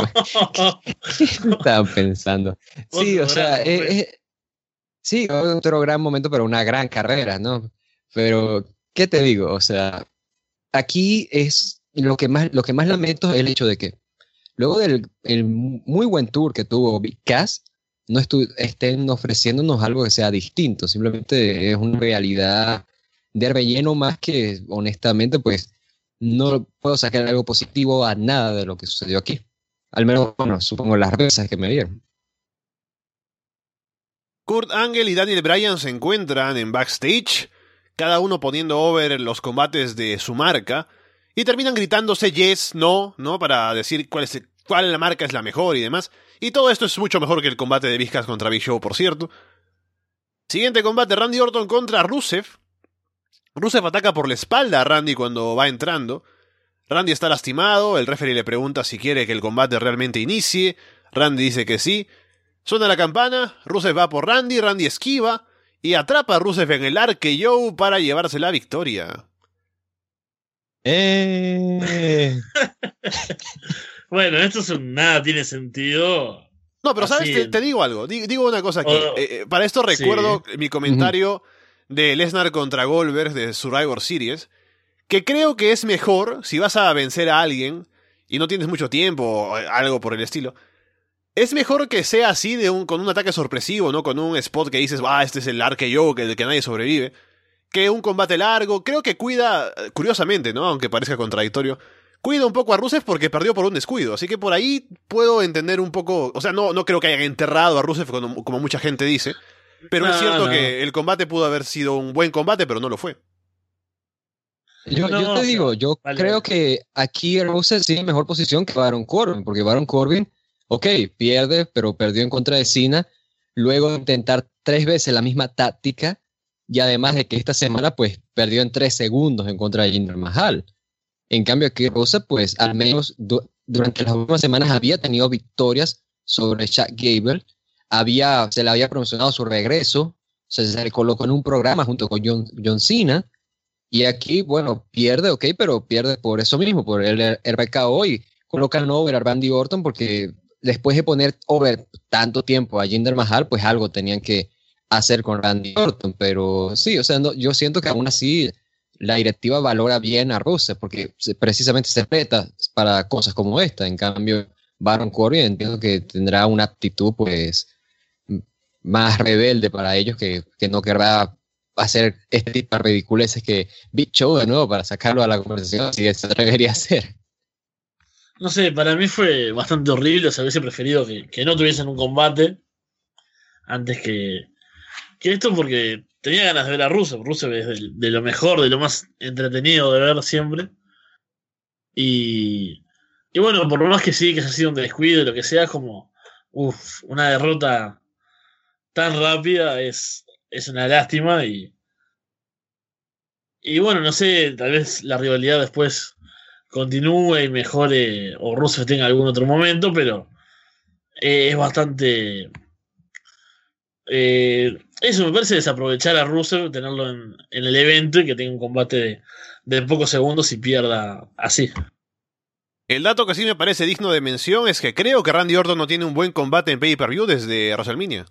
¿Qué, ¿Qué estaban pensando? Sí, o sea, es, es, sí, otro gran momento, pero una gran carrera, ¿no? Pero, ¿qué te digo? O sea, aquí es lo que más, lo que más lamento es el hecho de que luego del el muy buen tour que tuvo Big Cass, no estu- estén ofreciéndonos algo que sea distinto. Simplemente es una realidad de relleno más que, honestamente, pues, no puedo sacar algo positivo a nada de lo que sucedió aquí. Al menos, bueno, supongo las veces que me dieron. Kurt Angle y Daniel Bryan se encuentran en backstage, cada uno poniendo over los combates de su marca, y terminan gritándose yes, no, ¿no? Para decir cuál es, cuál la marca es la mejor y demás. Y todo esto es mucho mejor que el combate de Big Cass contra Big Show, por cierto. Siguiente combate, Randy Orton contra Rusev. Rusev ataca por la espalda a Randy cuando va entrando. Randy está lastimado, el referee le pregunta si quiere que el combate realmente inicie. Randy dice que sí. Suena la campana, Rusev va por Randy, Randy esquiva y atrapa a Rusev en el R K O para llevarse la victoria. Eh. Bueno, esto es un, nada tiene sentido. No, pero sabes, te, te digo algo, digo, digo una cosa aquí. Oh, eh, para esto recuerdo sí. mi comentario uh-huh. de Lesnar contra Goldberg de Survivor Series, que creo que es mejor si vas a vencer a alguien y no tienes mucho tiempo o algo por el estilo. Es mejor que sea así de un, con un ataque sorpresivo, ¿no? Con un spot que dices, ah, este es el R K O que, que nadie sobrevive. Que un combate largo, creo que cuida, curiosamente, ¿no? Aunque parezca contradictorio, cuida un poco a Rusev porque perdió por un descuido. Así que por ahí puedo entender un poco, o sea, no, no creo que hayan enterrado a Rusev como, como mucha gente dice, pero no, es cierto no. que el combate pudo haber sido un buen combate, pero no lo fue. Yo, no, yo te digo, yo vale, creo vale. que aquí Rusev sigue en mejor posición que Baron Corbin, porque Baron Corbin, ok, pierde, pero perdió en contra de Cena, luego de intentar tres veces la misma táctica, y además de que esta semana, pues, perdió en tres segundos en contra de Jinder Mahal. En cambio, aquí Rusev, pues, al menos du- durante las últimas semanas había tenido victorias sobre Chad Gable, había, se le había promocionado su regreso, o sea, se le colocó en un programa junto con John, John Cena, y aquí, bueno, pierde, ok, pero pierde por eso mismo, por el R K O, y colocan over a Randy Orton, porque después de poner over tanto tiempo a Jinder Mahal, pues algo tenían que hacer con Randy Orton, pero sí, o sea, no, yo siento que aún así la directiva valora bien a Rusev, porque precisamente se presta para cosas como esta. En cambio, Baron Corbin entiendo que tendrá una actitud pues más rebelde para ellos, que, que no querrá hacer este tipo de ridiculeces que Big Show de nuevo para sacarlo a la conversación, si se atrevería a hacer. No sé, para mí fue bastante horrible, o sea, hubiese preferido que, que no tuviesen un combate antes que Que esto porque tenía ganas de ver a Rusev. Rusev es de, de lo mejor, de lo más entretenido de ver siempre. Y y bueno, por lo más que sí, que haya sido un descuido y lo que sea, es como, uff, una derrota tan rápida es, es una lástima y, y bueno, no sé, tal vez la rivalidad después continúe y mejore o Rusev tenga algún otro momento, pero eh, es bastante... Eh, eso me parece desaprovechar a Rusev, tenerlo en, en el evento y que tenga un combate de, de pocos segundos y pierda así. El dato que sí me parece digno de mención es que creo que Randy Orton no tiene un buen combate en pay-per-view desde WrestleMania.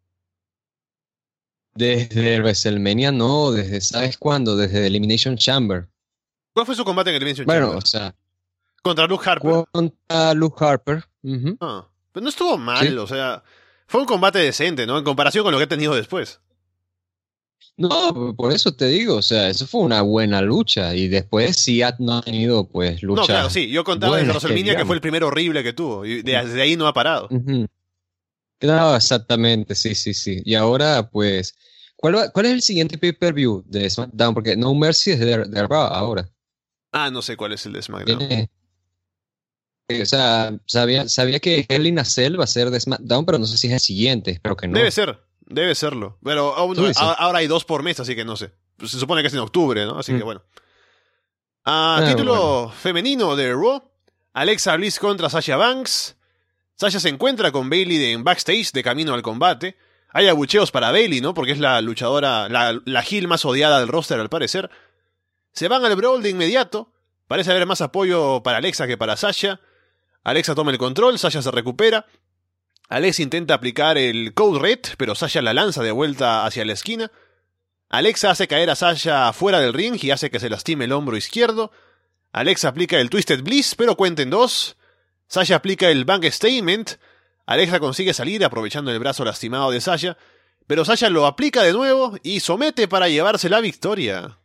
Desde WrestleMania no, desde, ¿sabes cuándo? Desde Elimination Chamber. ¿Cuál fue su combate en el Elimination Bueno, Chamber? o sea, Contra Luke Harper. contra Luke Harper. Uh-huh. Ah, pero no estuvo mal, Sí. o sea, fue un combate decente, ¿no? En comparación con lo que ha tenido después. No, por eso te digo, o sea, eso fue una buena lucha y después sí ha, no ha tenido pues lucha. No, claro, sí, yo contaba desde WrestleMania que, que fue el primero horrible que tuvo y desde ahí no ha parado. Uh-huh. No, exactamente, sí, sí, sí. Y ahora pues, ¿cuál, va, cuál es el siguiente pay-per-view de SmackDown? Porque No Mercy es de, de Raw ahora. Ah, no sé cuál es el de SmackDown. Tiene, o sea, sabía, sabía que Hell in a Cell va a ser de SmackDown, pero no sé si es el siguiente, espero que no. Debe ser, debe serlo. Pero aún, a, ahora hay dos por mes, así que no sé. Se supone que es en octubre, ¿no? Así mm. que bueno. Ah, ah, título bueno. femenino de Raw. Alexa Bliss contra Sasha Banks. Sasha se encuentra con Bayley en backstage de camino al combate. Hay abucheos para Bayley, ¿no? Porque es la luchadora, la, la heel más odiada del roster al parecer. Se van al brawl de inmediato. Parece haber más apoyo para Alexa que para Sasha. Alexa toma el control, Sasha se recupera. Alexa intenta aplicar el Code Red, pero Sasha la lanza de vuelta hacia la esquina. Alexa hace caer a Sasha fuera del ring y hace que se lastime el hombro izquierdo. Alexa aplica el Twisted Bliss, pero cuenta en dos. Sasha aplica el Bank Statement. Alexa consigue salir aprovechando el brazo lastimado de Sasha, pero Sasha lo aplica de nuevo y somete para llevarse la victoria.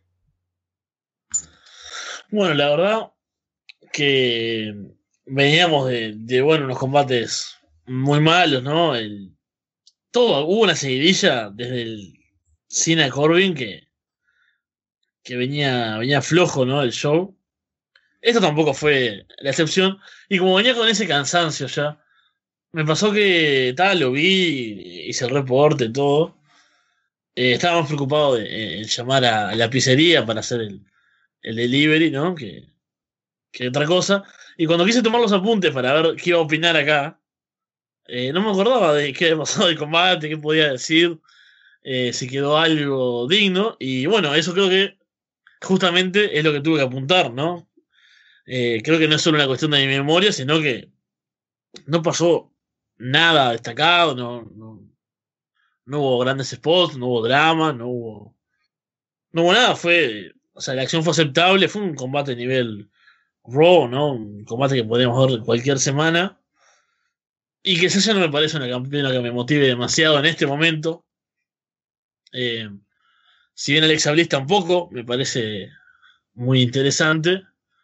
Bueno, la verdad que veníamos de, de bueno, unos combates muy malos, ¿no? El, todo, hubo una seguidilla desde el Cena Corbin que, que venía, venía flojo, ¿no? El show. Esto tampoco fue la excepción. Y como venía con ese cansancio ya, me pasó que tal, lo vi, hice el reporte, todo. Eh, estaba más preocupado de, en llamar a la pizzería para hacer el, el delivery, ¿no? Que, que otra cosa. Y cuando quise tomar los apuntes para ver qué iba a opinar acá, eh, no me acordaba de qué había pasado del combate, qué podía decir, eh, si quedó algo digno. Y bueno, eso creo que justamente es lo que tuve que apuntar, ¿no? Eh, creo que no es solo una cuestión de mi memoria, sino que no pasó nada destacado, no, no, no hubo grandes spots, no hubo drama, no hubo, no hubo nada, fue, o sea, la acción fue aceptable, fue un combate a nivel Raw, ¿no? Un combate que podríamos ver cualquier semana. Y que Sasha no me parece una campeona que me motive demasiado en este momento. Eh, si bien Alexa Bliss tampoco, me parece muy interesante.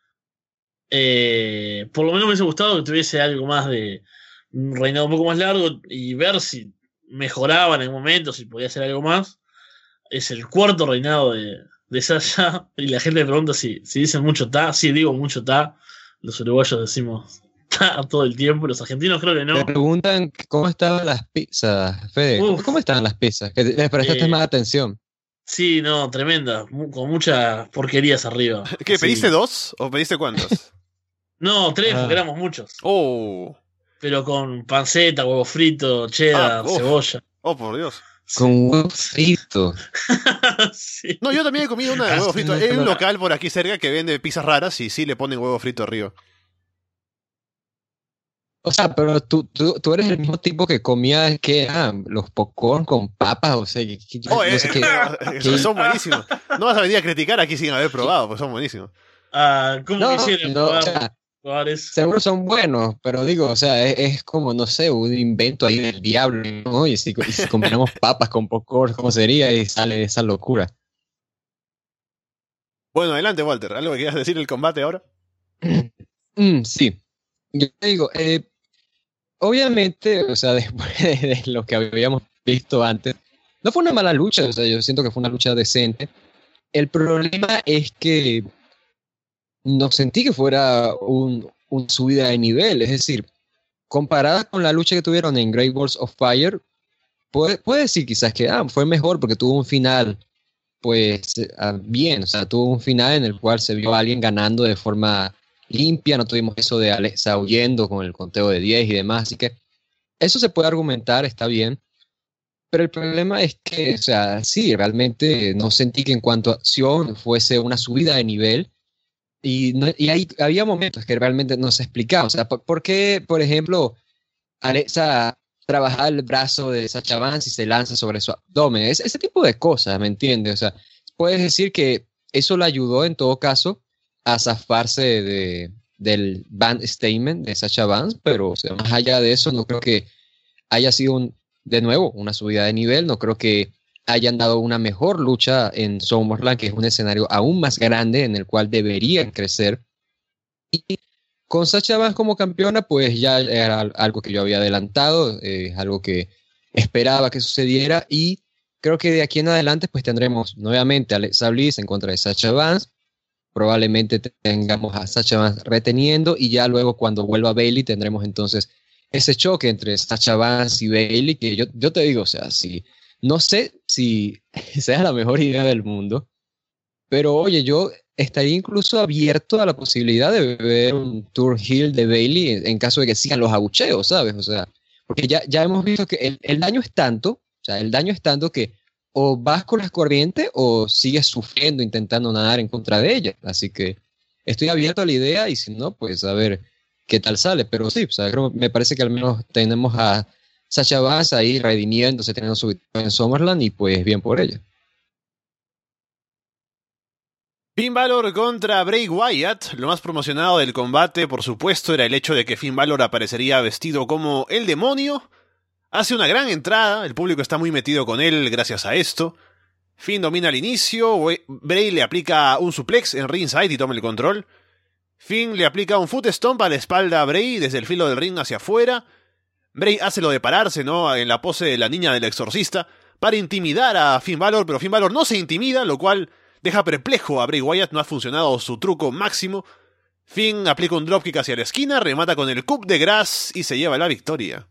Eh, por lo menos me hubiese gustado que tuviese algo más de un reinado un poco más largo y ver si mejoraba en el momento, si podía hacer algo más. Es el cuarto reinado de, de Sasha y la gente me pregunta si, si dicen mucho ta. Sí, digo mucho ta. Los uruguayos decimos ta todo el tiempo, los argentinos creo que no. Me preguntan cómo estaban las pizzas, Fede. Uf, ¿cómo estaban las pizzas? Que les prestaste eh, más atención. Sí, no, tremenda, con muchas porquerías arriba. ¿Qué, así. ¿Pediste dos o pediste cuántos? No, tres, ah. porque éramos muchos. Oh. Pero con panceta, huevo frito, cheddar, ah, cebolla. Oh, por Dios. Sí. Con huevo frito. Sí. No, yo también he comido una de huevo frito. Hay un local por aquí cerca que vende pizzas raras y sí le ponen huevo frito arriba. O sea, pero tú, tú, tú eres el mismo tipo que comía que ah, los popcorn con papas, o sea, que, que, oh, no eh, sé qué, que... son buenísimos. No vas a venir a criticar aquí sin haber probado, pues son buenísimos. Ah, ¿cómo no, quisieron no, probar? O sea, probar eso? Seguro son buenos, pero digo, o sea, es, es como, no sé, un invento ahí del diablo, ¿no? Y si, y si combinamos papas con popcorn, ¿cómo sería? Y sale esa locura. Bueno, adelante, Walter. ¿Algo que quieras decir del combate ahora? Mm, sí. Yo te digo, eh, obviamente, o sea, después de lo que habíamos visto antes, no fue una mala lucha, o sea, yo siento que fue una lucha decente. El problema es que no sentí que fuera un, una subida de nivel. Es decir, comparada con la lucha que tuvieron en Great Balls of Fire, puede, puede decir quizás que ah, fue mejor porque tuvo un final pues uh, bien, o sea, tuvo un final en el cual se vio a alguien ganando de forma limpia, no tuvimos eso de Alexa huyendo con el conteo de diez y demás, así que eso se puede argumentar, está bien, pero el problema es que, o sea, sí, realmente no sentí que en cuanto a acción fuese una subida de nivel y, no, y hay, había momentos que realmente no se explicaba, o sea, ¿por, por qué, por ejemplo, Alexa trabajar el brazo de Sasha Banks y se lanza sobre su abdomen? Es, ese tipo de cosas, ¿me entiendes? O sea, puedes decir que eso le ayudó en todo caso a zafarse de, del band statement de Sasha Banks, pero o sea, más allá de eso no creo que haya sido un, de nuevo una subida de nivel, no creo que hayan dado una mejor lucha en SummerSlam, que es un escenario aún más grande en el cual deberían crecer. Y con Sasha Banks como campeona, pues ya era algo que yo había adelantado, eh, algo que esperaba que sucediera, y creo que de aquí en adelante pues tendremos nuevamente a Alexa Bliss en contra de Sasha Banks, probablemente tengamos a Sasha Banks reteniendo, y ya luego cuando vuelva Bayley tendremos entonces ese choque entre Sasha Banks y Bayley, que yo, yo te digo, o sea, si, no sé si sea la mejor idea del mundo, pero oye, yo estaría incluso abierto a la posibilidad de ver un tour heel de Bayley en, en caso de que sigan los abucheos, ¿sabes? O sea, porque ya, ya hemos visto que el, el daño es tanto, o sea, el daño es tanto que o vas con las corrientes o sigues sufriendo intentando nadar en contra de ella. Así que estoy abierto a la idea y si no, pues a ver qué tal sale. Pero sí, o sea, creo, me parece que al menos tenemos a Sasha Banks ahí redimiéndose, teniendo su victoria en SummerSlam y pues bien por ella. Finn Balor contra Bray Wyatt. Lo más promocionado del combate, por supuesto, era el hecho de que Finn Balor aparecería vestido como el demonio. Hace una gran entrada, el público está muy metido con él gracias a esto. Finn domina al inicio, Bray le aplica un suplex en ringside y toma el control. Finn le aplica un foot stomp a la espalda a Bray desde el filo del ring hacia afuera. Bray hace lo de pararse, ¿no?, en la pose de la niña del exorcista, para intimidar a Finn Balor, pero Finn Balor no se intimida, lo cual deja perplejo a Bray Wyatt. No ha funcionado su truco máximo. Finn aplica un dropkick hacia la esquina, remata con el coup de grace y se lleva la victoria.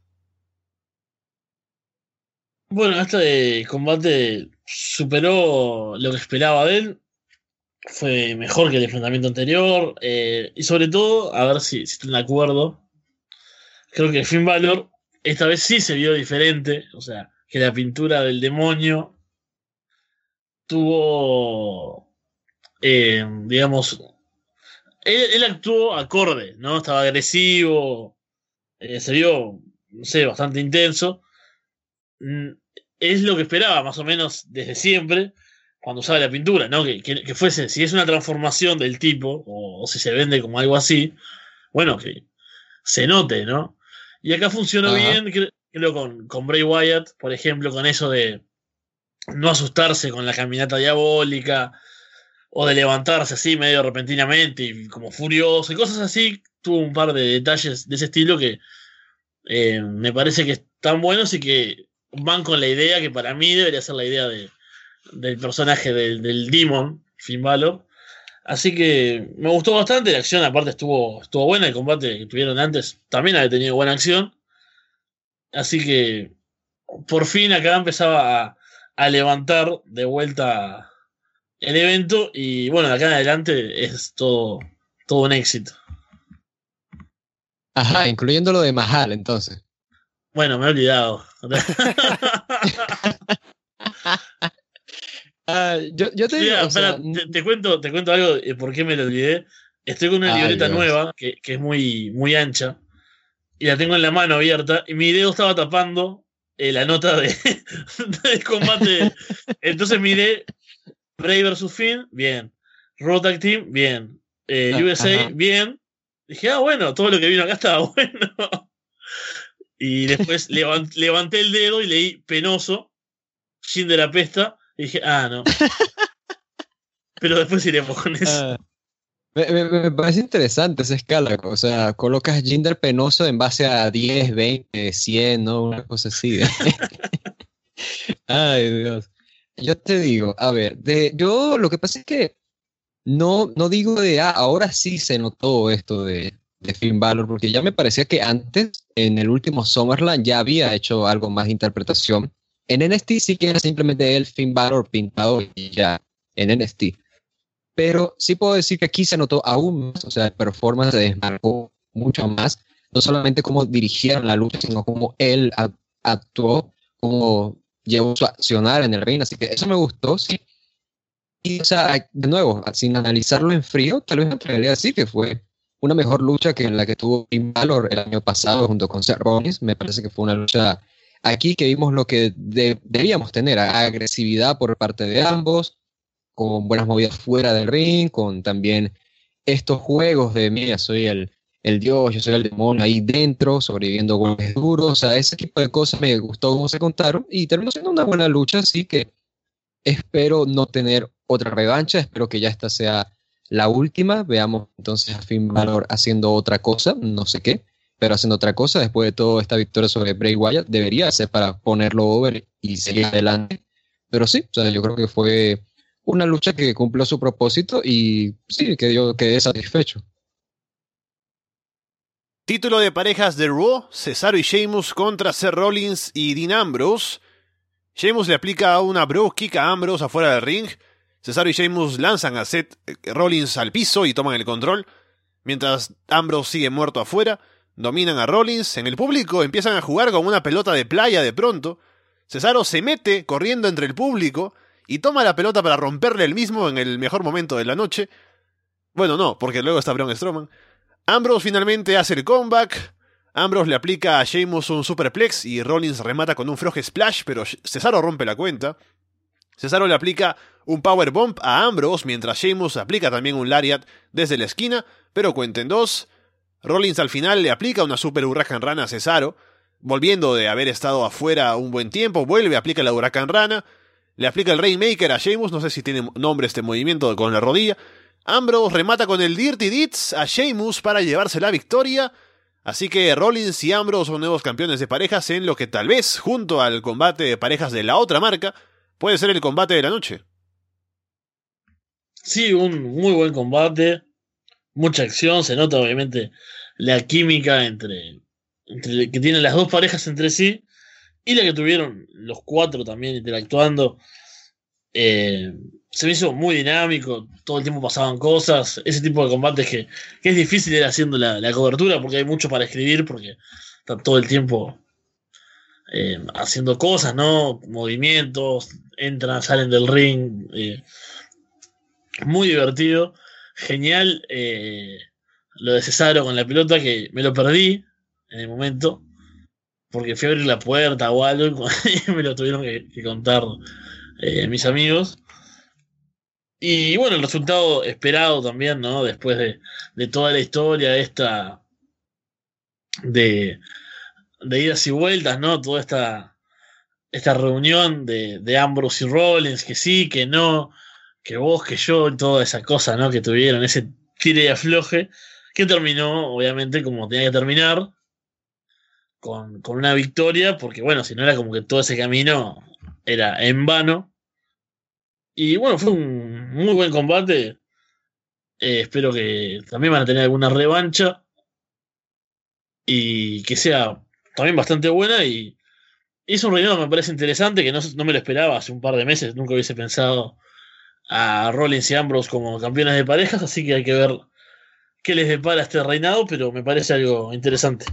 Bueno, este combate superó lo que esperaba de él. Fue mejor que el enfrentamiento anterior. Eh, y sobre todo, a ver si, si están de acuerdo, creo que Finn Balor esta vez sí se vio diferente. O sea, que la pintura del demonio tuvo, eh, digamos, él, él actuó acorde, ¿no? Estaba agresivo, eh, se vio, no sé, bastante intenso. Es lo que esperaba, más o menos, desde siempre, cuando usaba la pintura, ¿no? Que, que, que fuese, si es una transformación del tipo, o, o si se vende como algo así, bueno, que se note, ¿no? Y acá funcionó Ajá. bien, creo, creo con, con Bray Wyatt, por ejemplo, con eso de no asustarse con la caminata diabólica, o de levantarse así medio repentinamente y como furioso, y cosas así. Tuvo un par de detalles de ese estilo que eh, me parece que están buenos y que van con la idea que para mí debería ser la idea de, del personaje del, del Demon, Finn Balor. Así que me gustó bastante, la acción aparte estuvo, estuvo buena, el combate que tuvieron antes también había tenido buena acción. Así que por fin acá empezaba a, a levantar de vuelta el evento y bueno, de acá en adelante es todo, todo un éxito. Ajá, incluyendo lo de Mahal entonces. Bueno, me he olvidado. uh, yo, yo te, Mira, digo, espera, o sea, te, te cuento, te cuento algo de por qué me lo olvidé. Estoy con una Ay, libreta Dios. nueva que, que es muy, muy ancha y la tengo en la mano abierta y mi dedo estaba tapando eh, la nota de, del combate. Entonces miré Bray versus Finn, bien. Raw Tag Team, bien. Eh, U S A, Ajá. bien. Dije, ah, bueno, todo lo que vino acá estaba bueno. Y después levant, levanté el dedo y leí penoso, Shin de la Pesta, y dije, ah, no. Pero después iremos con eso. Uh, me, me, me parece interesante esa escala. O sea, colocas Jinder penoso en base a diez, veinte, cien, ¿no? Una cosa así. Ay, Dios. Yo te digo, a ver, de, yo lo que pasa es que no, no digo de, ah, ahora sí se notó esto de, de Finn Balor, porque ya me parecía que antes, en el último SummerSlam, ya había hecho algo más de interpretación. En N X T sí que era simplemente el Finn Balor pintado y ya, en N X T. Pero sí puedo decir que aquí se notó aún más, o sea, el performance se desmarcó mucho más, no solamente cómo dirigieron la lucha, sino cómo él actuó, cómo llevó su accionar en el ring, así que eso me gustó, sí. Y, o sea, de nuevo, sin analizarlo en frío, tal vez me atrevería a decir que fue una mejor lucha que la que tuvo Finn Balor el año pasado junto con Seth Rollins. Me parece que fue una lucha aquí que vimos lo que de, debíamos tener, agresividad por parte de ambos, con buenas movidas fuera del ring, con también estos juegos de, mira, soy el, el dios, yo soy el demonio ahí dentro, sobreviviendo golpes duros, o sea, ese tipo de cosas me gustó cómo se contaron, y terminó siendo una buena lucha, así que espero no tener otra revancha, espero que ya esta sea la última, veamos entonces a Finn Balor haciendo otra cosa, no sé qué, pero haciendo otra cosa, después de toda esta victoria sobre Bray Wyatt, debería ser para ponerlo over y seguir adelante, pero sí, o sea, yo creo que fue una lucha que cumplió su propósito y sí, que yo quedé satisfecho. Título de parejas de Raw, Cesaro y Sheamus contra Seth Rollins y Dean Ambrose. Sheamus le aplica una bro kick a Ambrose afuera del ring. Cesaro y Sheamus lanzan a Seth Rollins al piso y toman el control. Mientras Ambrose sigue muerto afuera, dominan a Rollins. En el público empiezan a jugar con una pelota de playa de pronto. Cesaro se mete corriendo entre el público y toma la pelota para romperle el mismo en el mejor momento de la noche. Bueno, no, porque luego está Braun Strowman. Ambrose finalmente hace el comeback. Ambrose le aplica a Sheamus un superplex y Rollins remata con un frog splash, pero Cesaro rompe la cuenta. Cesaro le aplica un powerbomb a Ambrose, mientras Sheamus aplica también un lariat desde la esquina, pero cuenta en dos. Rollins al final le aplica una super huracán rana a Cesaro, volviendo de haber estado afuera un buen tiempo, vuelve, aplica la huracán rana. Le aplica el Rainmaker a Sheamus, no sé si tiene nombre este movimiento con la rodilla. Ambrose remata con el Dirty Deeds a Sheamus para llevarse la victoria. Así que Rollins y Ambrose son nuevos campeones de parejas en lo que tal vez, junto al combate de parejas de la otra marca, puede ser el combate de la noche. Sí, un muy buen combate, mucha acción, se nota obviamente la química entre, entre que tienen las dos parejas entre sí. Y la que tuvieron los cuatro también interactuando, eh, se me hizo muy dinámico, todo el tiempo pasaban cosas, ese tipo de combates que, que es difícil ir haciendo la, la cobertura porque hay mucho para escribir, porque están todo el tiempo eh, haciendo cosas, ¿no? Movimientos, entran, salen del ring, eh, muy divertido, genial, eh, lo de Cesaro con la pelota que me lo perdí en el momento, porque fui a abrir la puerta o algo y me lo tuvieron que, que contar eh, mis amigos. Y bueno, el resultado esperado también, ¿no? Después de, de toda la historia esta de, de idas y vueltas, ¿no? Toda esta, esta reunión de, de Ambrose y Rollins, que sí, que no, que vos, que yo, y toda esa cosa, ¿no? Que tuvieron, ese tire y afloje, que terminó, obviamente, como tenía que terminar. Con, con una victoria, porque bueno, si no era como que todo ese camino era en vano. Y bueno, fue un muy buen combate. Eh, espero que también van a tener alguna revancha y que sea también bastante buena. Y es un reinado que me parece interesante, que no, no me lo esperaba hace un par de meses. Nunca hubiese pensado a Rollins y Ambrose como campeones de parejas, así que hay que ver qué les depara este reinado, pero me parece algo interesante.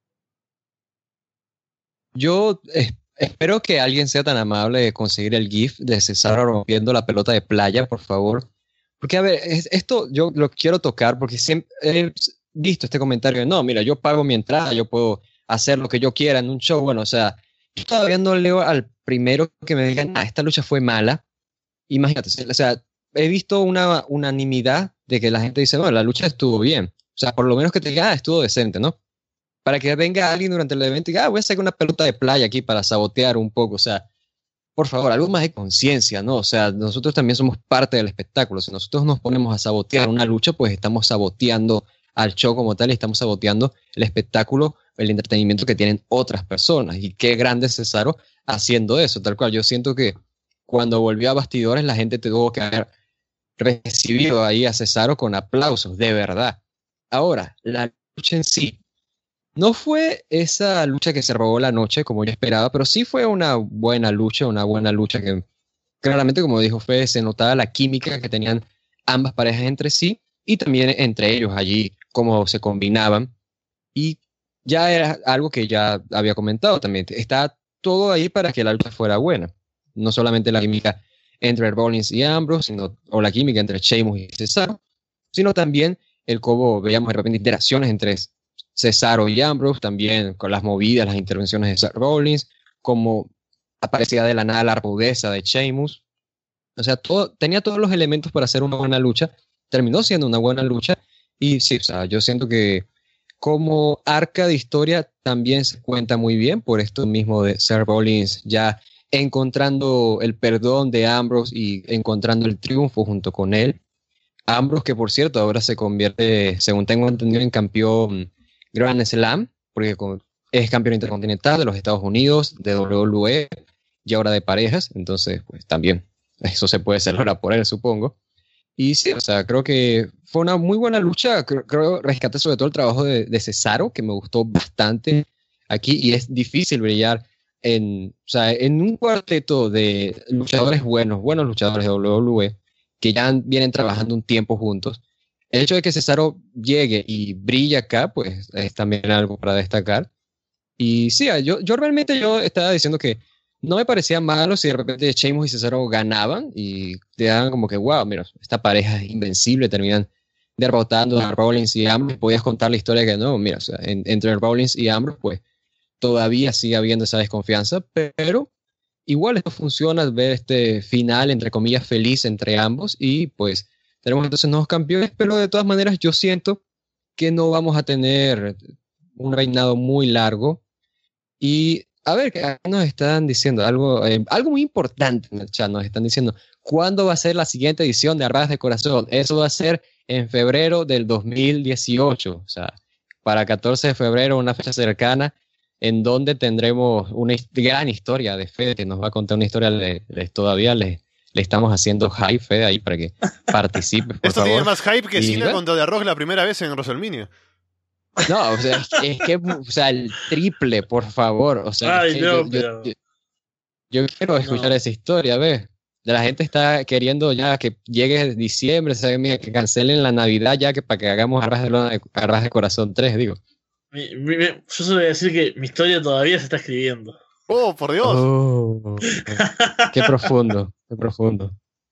Yo eh, espero que alguien sea tan amable de conseguir el GIF de Cesaro rompiendo la pelota de playa, por favor. Porque, a ver, es, esto yo lo quiero tocar porque siempre he visto este comentario de, no, mira, yo pago mi entrada, yo puedo hacer lo que yo quiera en un show. Bueno, o sea, yo todavía no leo al primero que me digan, ah, esta lucha fue mala. Imagínate, o sea, he visto una unanimidad de que la gente dice, bueno, la lucha estuvo bien. O sea, por lo menos que te diga, ah, estuvo decente, ¿no? Para que venga alguien durante el evento y diga, ah, voy a sacar una pelota de playa aquí para sabotear un poco. O sea, por favor, algo más de conciencia, ¿no? O sea, nosotros también somos parte del espectáculo. Si nosotros nos ponemos a sabotear una lucha, pues estamos saboteando al show como tal y estamos saboteando el espectáculo, el entretenimiento que tienen otras personas. Y qué grande es Cesaro haciendo eso, tal cual. Yo siento que cuando volvió a bastidores, la gente tuvo que haber recibido ahí a Cesaro con aplausos, de verdad. Ahora, la lucha en sí. No fue esa lucha que se robó la noche como yo esperaba, pero sí fue una buena lucha, una buena lucha que claramente, como dijo Fede, se notaba la química que tenían ambas parejas entre sí y también entre ellos allí, cómo se combinaban. Y ya era algo que ya había comentado también. Está todo ahí para que la lucha fuera buena. No solamente la química entre Rollins y Ambrose, sino, o la química entre Sheamus y Cesaro, sino también el cómo veíamos de repente interacciones entre Cesaro y Ambrose, también con las movidas, las intervenciones de Seth Rollins, como aparecía de la nada la rudeza de Sheamus. O sea, todo, tenía todos los elementos para hacer una buena lucha. Terminó siendo una buena lucha. Y sí, o sea, yo siento que como arca de historia también se cuenta muy bien por esto mismo de Seth Rollins ya encontrando el perdón de Ambrose y encontrando el triunfo junto con él. Ambrose, que por cierto ahora se convierte, según tengo entendido, en campeón Grand Slam, porque es campeón intercontinental de los Estados Unidos, de W W E y ahora de parejas, entonces pues también eso se puede celebrar por él, supongo. Y sí, o sea, creo que fue una muy buena lucha. Creo, creo rescaté sobre todo el trabajo de, de Cesaro, que me gustó bastante aquí, y es difícil brillar en, o sea, en un cuarteto de luchadores buenos, buenos luchadores de W W E, que ya vienen trabajando un tiempo juntos. El hecho de que Cesaro llegue y brille acá, pues es también algo para destacar. Y sí, yo, yo realmente yo estaba diciendo que no me parecía malo si de repente Sheamus y Cesaro ganaban y te daban como que, wow, mira, esta pareja es invencible, terminan derrotando a Rollins y Ambrose. Podías contar la historia que no, mira, o sea, en, entre Rollins y Ambrose, pues todavía sigue habiendo esa desconfianza, pero igual esto funciona al ver este final, entre comillas, feliz entre ambos y pues tenemos entonces nuevos campeones, pero de todas maneras yo siento que no vamos a tener un reinado muy largo. Y a ver, que nos están diciendo algo, eh, algo muy importante en el chat. Nos están diciendo, ¿cuándo va a ser la siguiente edición de Arradas de Corazón? Eso va a ser en febrero del dos mil dieciocho. O sea, para catorce de febrero, una fecha cercana, en donde tendremos una gran historia de Fede, que nos va a contar una historia. Le, le, todavía le, le estamos haciendo hype, Fede, ahí para que participe, por Esto favor. tiene más hype que Y, Cena ¿ves? contra The Rock la primera vez en WrestleMania. No, o sea, es que, o sea, el triple, por favor. O sea, Ay, es que no, yo, pero... yo, yo, yo quiero escuchar No. esa historia, ¿ves? La gente está queriendo ya que llegue diciembre, ¿sabes? Mira, que cancelen la Navidad ya que para que hagamos Arras de, Lona de, Arras de Corazón tres, digo. Mi- mi- mi- yo solo voy a decir que mi historia todavía se está escribiendo. ¡Oh, por Dios! Oh, qué profundo, qué profundo.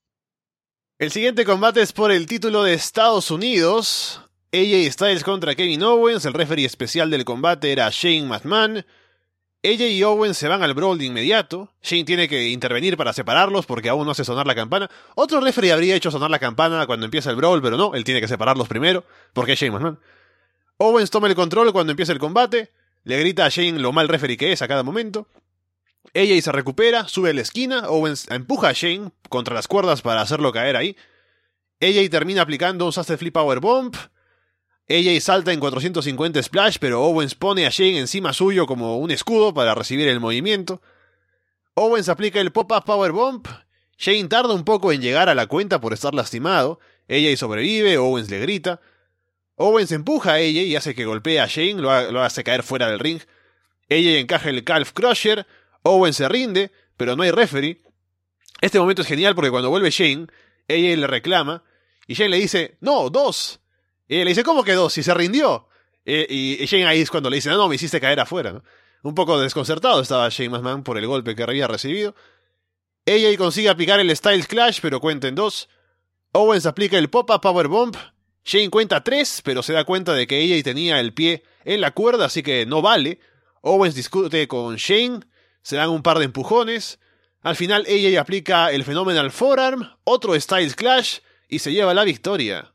El siguiente combate es por el título de Estados Unidos. A J Styles contra Kevin Owens. El referee especial del combate era Shane McMahon. A J y Owens se van al brawl de inmediato. Shane tiene que intervenir para separarlos porque aún no hace sonar la campana. Otro referee habría hecho sonar la campana cuando empieza el brawl, pero no, él tiene que separarlos primero porque es Shane McMahon. Owens toma el control cuando empieza el combate. Le grita a Shane lo mal referee que es a cada momento. A J se recupera, sube a la esquina. Owens empuja a Shane contra las cuerdas para hacerlo caer ahí. A J termina aplicando un Sunset Flip Powerbomb. A J salta en cuatrocientos cincuenta Splash, pero Owens pone a Shane encima suyo como un escudo para recibir el movimiento. Owens aplica el Pop-Up Powerbomb. Shane tarda un poco en llegar a la cuenta por estar lastimado. A J sobrevive, Owens le grita. Owens empuja a A J y hace que golpee a Shane, lo, ha- lo hace caer fuera del ring. A J encaja el Calf Crusher. Owens se rinde, pero no hay referee. Este momento es genial porque cuando vuelve Shane, A J le reclama y Shane le dice, no, dos. Y ella le dice, ¿cómo que dos? Y se rindió. Eh, y Shane ahí es cuando le dice, no, no, me hiciste caer afuera, ¿no? Un poco desconcertado estaba Shane McMahon por el golpe que había recibido. A J consigue aplicar el Styles Clash, pero cuenta en dos. Owens aplica el Pop-Up Powerbomb. Shane cuenta tres, pero se da cuenta de que A J tenía el pie en la cuerda, así que no vale. Owens discute con Shane, se dan un par de empujones. Al final A J aplica el Phenomenal Forearm, otro Styles Clash, y se lleva la victoria.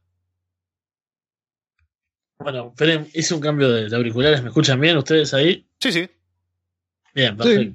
Bueno, esperen, hice un cambio de, de auriculares. ¿Me escuchan bien ustedes ahí? Sí, sí. Bien, perfecto.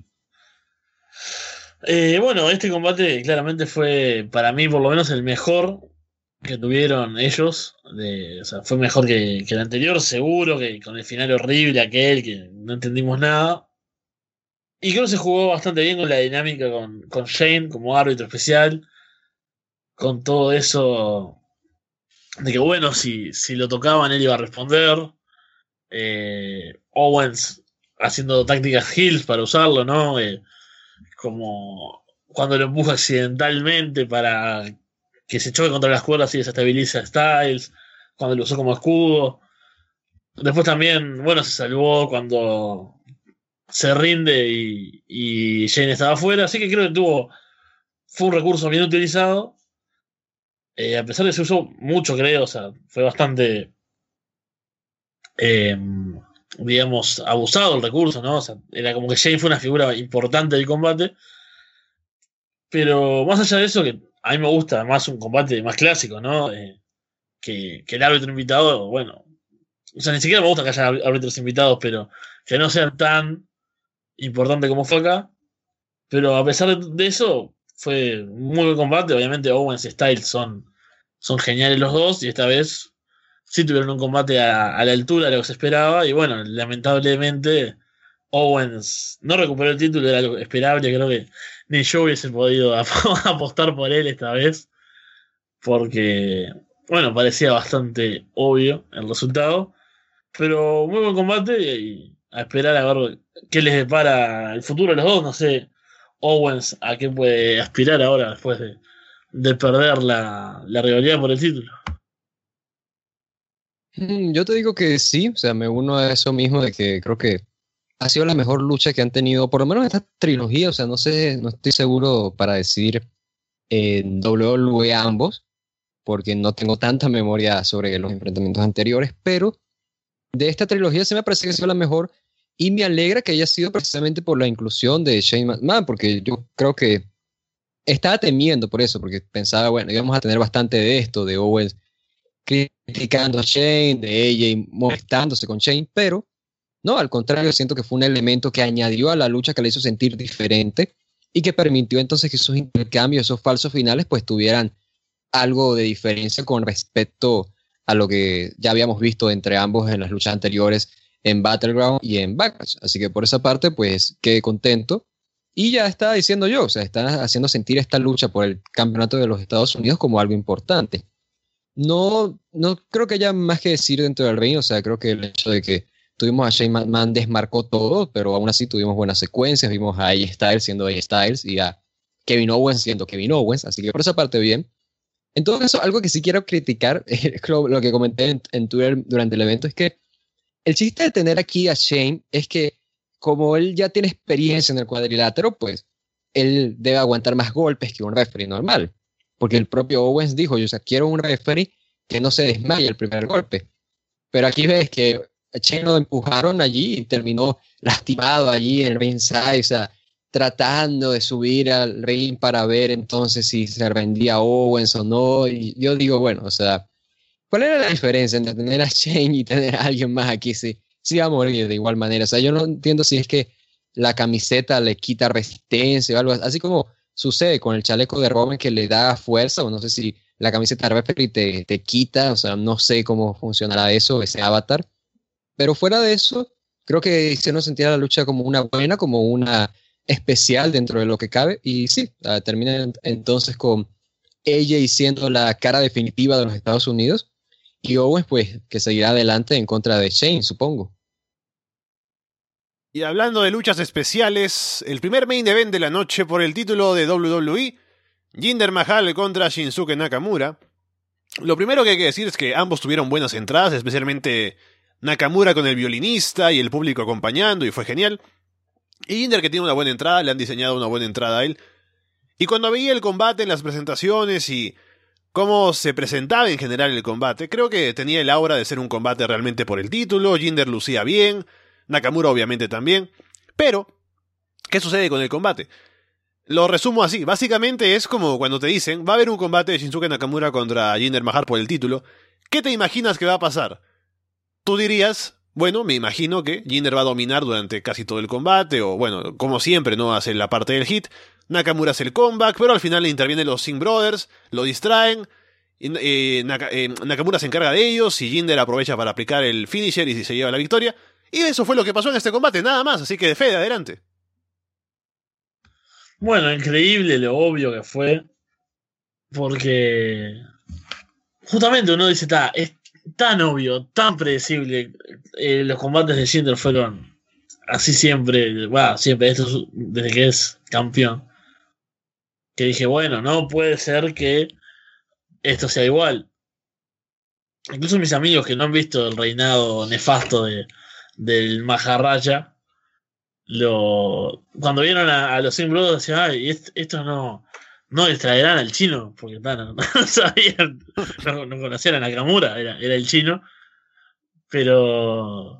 Eh, bueno, este combate claramente fue, para mí, por lo menos, el mejor que tuvieron ellos. De, o sea, fue mejor que, que el anterior, seguro, que con el final horrible aquel, que no entendimos nada. Y creo que se jugó bastante bien con la dinámica con, con Shane como árbitro especial. Con todo eso de que, bueno, si, si lo tocaban, él iba a responder. eh, Owens haciendo tácticas heels para usarlo, ¿no? Eh, como cuando lo empuja accidentalmente para que se choque contra las cuerdas y desestabiliza a Styles, cuando lo usó como escudo. Después también, bueno, se salvó cuando se rinde y, y Shane estaba afuera, así que creo que tuvo fue un recurso bien utilizado, eh, a pesar de que se usó mucho, creo, o sea, fue bastante eh, digamos, abusado el recurso, ¿no? O sea, era como que Shane fue una figura importante del combate, pero más allá de eso, que a mí me gusta más un combate más clásico, ¿no? Eh, que, que el árbitro invitado, bueno, o sea, ni siquiera me gusta que haya árbitros invitados, pero que no sean tan importante como fue acá. Pero a pesar de eso, fue un muy buen combate. Obviamente Owens y Styles son, son geniales los dos, y esta vez sí tuvieron un combate a, a la altura de lo que se esperaba. Y bueno, lamentablemente Owens no recuperó el título, era lo esperable. Creo que ni yo hubiese podido apostar por él esta vez, porque, bueno, parecía bastante obvio el resultado. Pero muy buen combate, y a esperar a ver qué les depara el futuro a los dos. No sé Owens a qué puede aspirar ahora después de, de perder la, la rivalidad por el título. Mm, Yo te digo que sí, o sea, me uno a eso mismo de que creo que ha sido la mejor lucha que han tenido, por lo menos en esta trilogía, o sea, no sé, no estoy seguro para decir en W W E ambos, porque no tengo tanta memoria sobre los enfrentamientos anteriores, pero de esta trilogía se me parece que ha sido la mejor, y me alegra que haya sido precisamente por la inclusión de Shane McMahon, porque yo creo que estaba temiendo por eso, porque pensaba, bueno, íbamos a tener bastante de esto, de Owens criticando a Shane, de A J molestándose con Shane, pero no, al contrario, siento que fue un elemento que añadió a la lucha, que le hizo sentir diferente y que permitió entonces que esos intercambios, esos falsos finales, pues tuvieran algo de diferencia con respecto a lo que ya habíamos visto entre ambos en las luchas anteriores en Battleground y en Backlash. Así que por esa parte, pues quedé contento. Y ya estaba diciendo yo, o sea, están haciendo sentir esta lucha por el campeonato de los Estados Unidos como algo importante. No, no creo que haya más que decir dentro del ring, o sea, creo que el hecho de que tuvimos a Shane McMahon desmarcó todo, pero aún así tuvimos buenas secuencias, vimos a A J Styles siendo A J Styles y a Kevin Owens siendo Kevin Owens, así que por esa parte bien. En todo caso, algo que sí quiero criticar, lo, lo que comenté en, en Twitter durante el evento, es que el chiste de tener aquí a Shane es que como él ya tiene experiencia en el cuadrilátero, pues él debe aguantar más golpes que un referee normal. Porque el propio Owens dijo, yo o sea, quiero un referee que no se desmaye el primer golpe. Pero aquí ves que a Shane lo empujaron allí y terminó lastimado allí en el ringside, o sea, tratando de subir al ring para ver entonces si se rendía Owens o no. Y yo digo, bueno, o sea, ¿cuál era la diferencia entre tener a Shane y tener a alguien más aquí? Sí, sí va a morir de igual manera. O sea, yo no entiendo si es que la camiseta le quita resistencia o algo así, como sucede con el chaleco de Roman que le da fuerza, o no sé si la camiseta de referee te, te quita, o sea, no sé cómo funcionará eso, ese avatar. Pero fuera de eso, creo que hicieron sentir la lucha como una buena, como una especial dentro de lo que cabe. Y sí, uh, termina entonces con ella siendo la cara definitiva de los Estados Unidos. Y Owens, pues, que seguirá adelante en contra de Shane, supongo. Y hablando de luchas especiales, el primer main event de la noche por el título de W W E, Jinder Mahal contra Shinsuke Nakamura. Lo primero que hay que decir es que ambos tuvieron buenas entradas, especialmente Nakamura con el violinista y el público acompañando, y fue genial. Y Jinder, que tiene una buena entrada, le han diseñado una buena entrada a él. Y cuando veía el combate en las presentaciones y cómo se presentaba en general el combate, creo que tenía el aura de ser un combate realmente por el título. Jinder lucía bien, Nakamura obviamente también. Pero, ¿qué sucede con el combate? Lo resumo así, básicamente es como cuando te dicen, va a haber un combate de Shinsuke Nakamura contra Jinder Mahal por el título. ¿Qué te imaginas que va a pasar? Tú dirías, bueno, me imagino que Jinder va a dominar durante casi todo el combate, o bueno, como siempre, no hace la parte del hit. Nakamura hace el comeback, pero al final le intervienen los Singh Brothers, lo distraen, y, eh, Naka, eh, Nakamura se encarga de ellos, y Jinder aprovecha para aplicar el finisher y se lleva la victoria. Y eso fue lo que pasó en este combate, nada más, así que de Fede, adelante. Bueno, increíble lo obvio que fue, porque justamente uno dice, ta, es, tan obvio, tan predecible. Eh, los combates de Jinder fueron así siempre, bueno, siempre, esto es desde que es campeón. Que dije, bueno, no puede ser que esto sea igual. Incluso mis amigos que no han visto el reinado nefasto de, del Maharaja, lo, cuando vieron a, a los Singh Brothers decían, ay, est, esto no, no distraerán al chino, porque no, no sabían, no, no conocían a Nakamura, era, era el chino, pero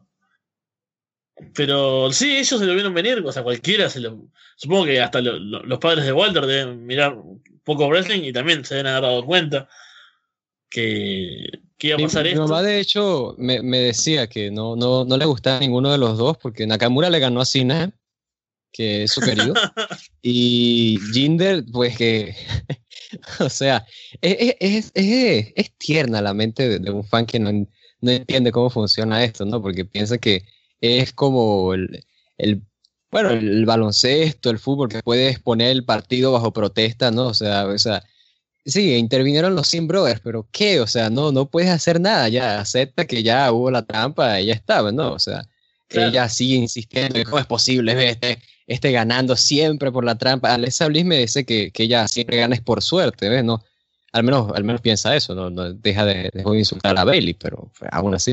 pero sí, ellos se lo vieron venir, o sea, cualquiera se lo, supongo que hasta lo, lo, los padres de Walter deben mirar poco wrestling y también se deben haber dado cuenta que, que iba a pasar mi, esto. Mi mamá, de hecho, me, me decía que no, no, no le gustaba ninguno de los dos porque Nakamura le ganó a Cena, que es su querido, y Jinder, pues que, o sea, es, es, es, es tierna la mente de, de un fan que no, no entiende cómo funciona esto, ¿no? Porque piensa que es como el, el, bueno, el baloncesto, el fútbol, que puedes poner el partido bajo protesta, ¿no? O sea, o sea, sí, intervinieron los Singh Brothers, pero ¿qué? O sea, no, no puedes hacer nada, ya acepta que ya hubo la trampa y ya estaba, ¿no? O sea, claro. Ella sigue insistiendo, ¿cómo es posible? ¿Ves? Este, este ganando siempre por la trampa. Alexa Bliss me dice que, que ella siempre gana es por suerte, ¿ves? No, al menos, al menos piensa eso, no, no deja de, de insultar a Bayley, pero aún así.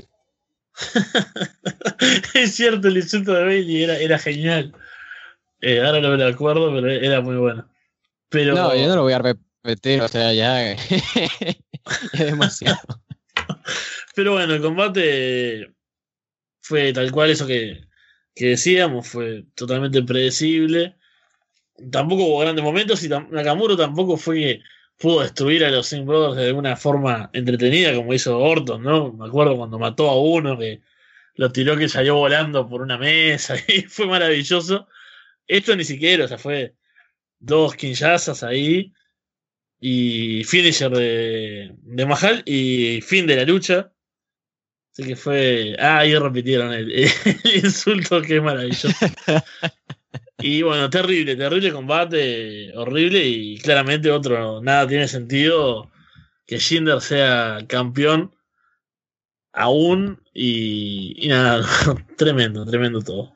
Es cierto, el insulto de Bayley era, era genial. Eh, ahora no me acuerdo, pero era muy bueno. Pero... No, yo no lo voy a repetir, o sea, ya es demasiado. Pero bueno, el combate fue tal cual eso que, que decíamos, fue totalmente predecible. Tampoco hubo grandes momentos y tam- Nakamura tampoco fue que pudo destruir a los Singh Brothers de alguna forma entretenida como hizo Orton, ¿no? Me acuerdo cuando mató a uno que lo tiró, que salió volando por una mesa y fue maravilloso. Esto ni siquiera, o sea, fue dos quinchazas ahí y finisher de, de Mahal y fin de la lucha. Así que fue... Ah, ahí repitieron el, el insulto, que es maravilloso. Y bueno, terrible, terrible combate, horrible, y claramente otro, nada tiene sentido que Jinder sea campeón aún, y, y nada, tremendo, tremendo todo.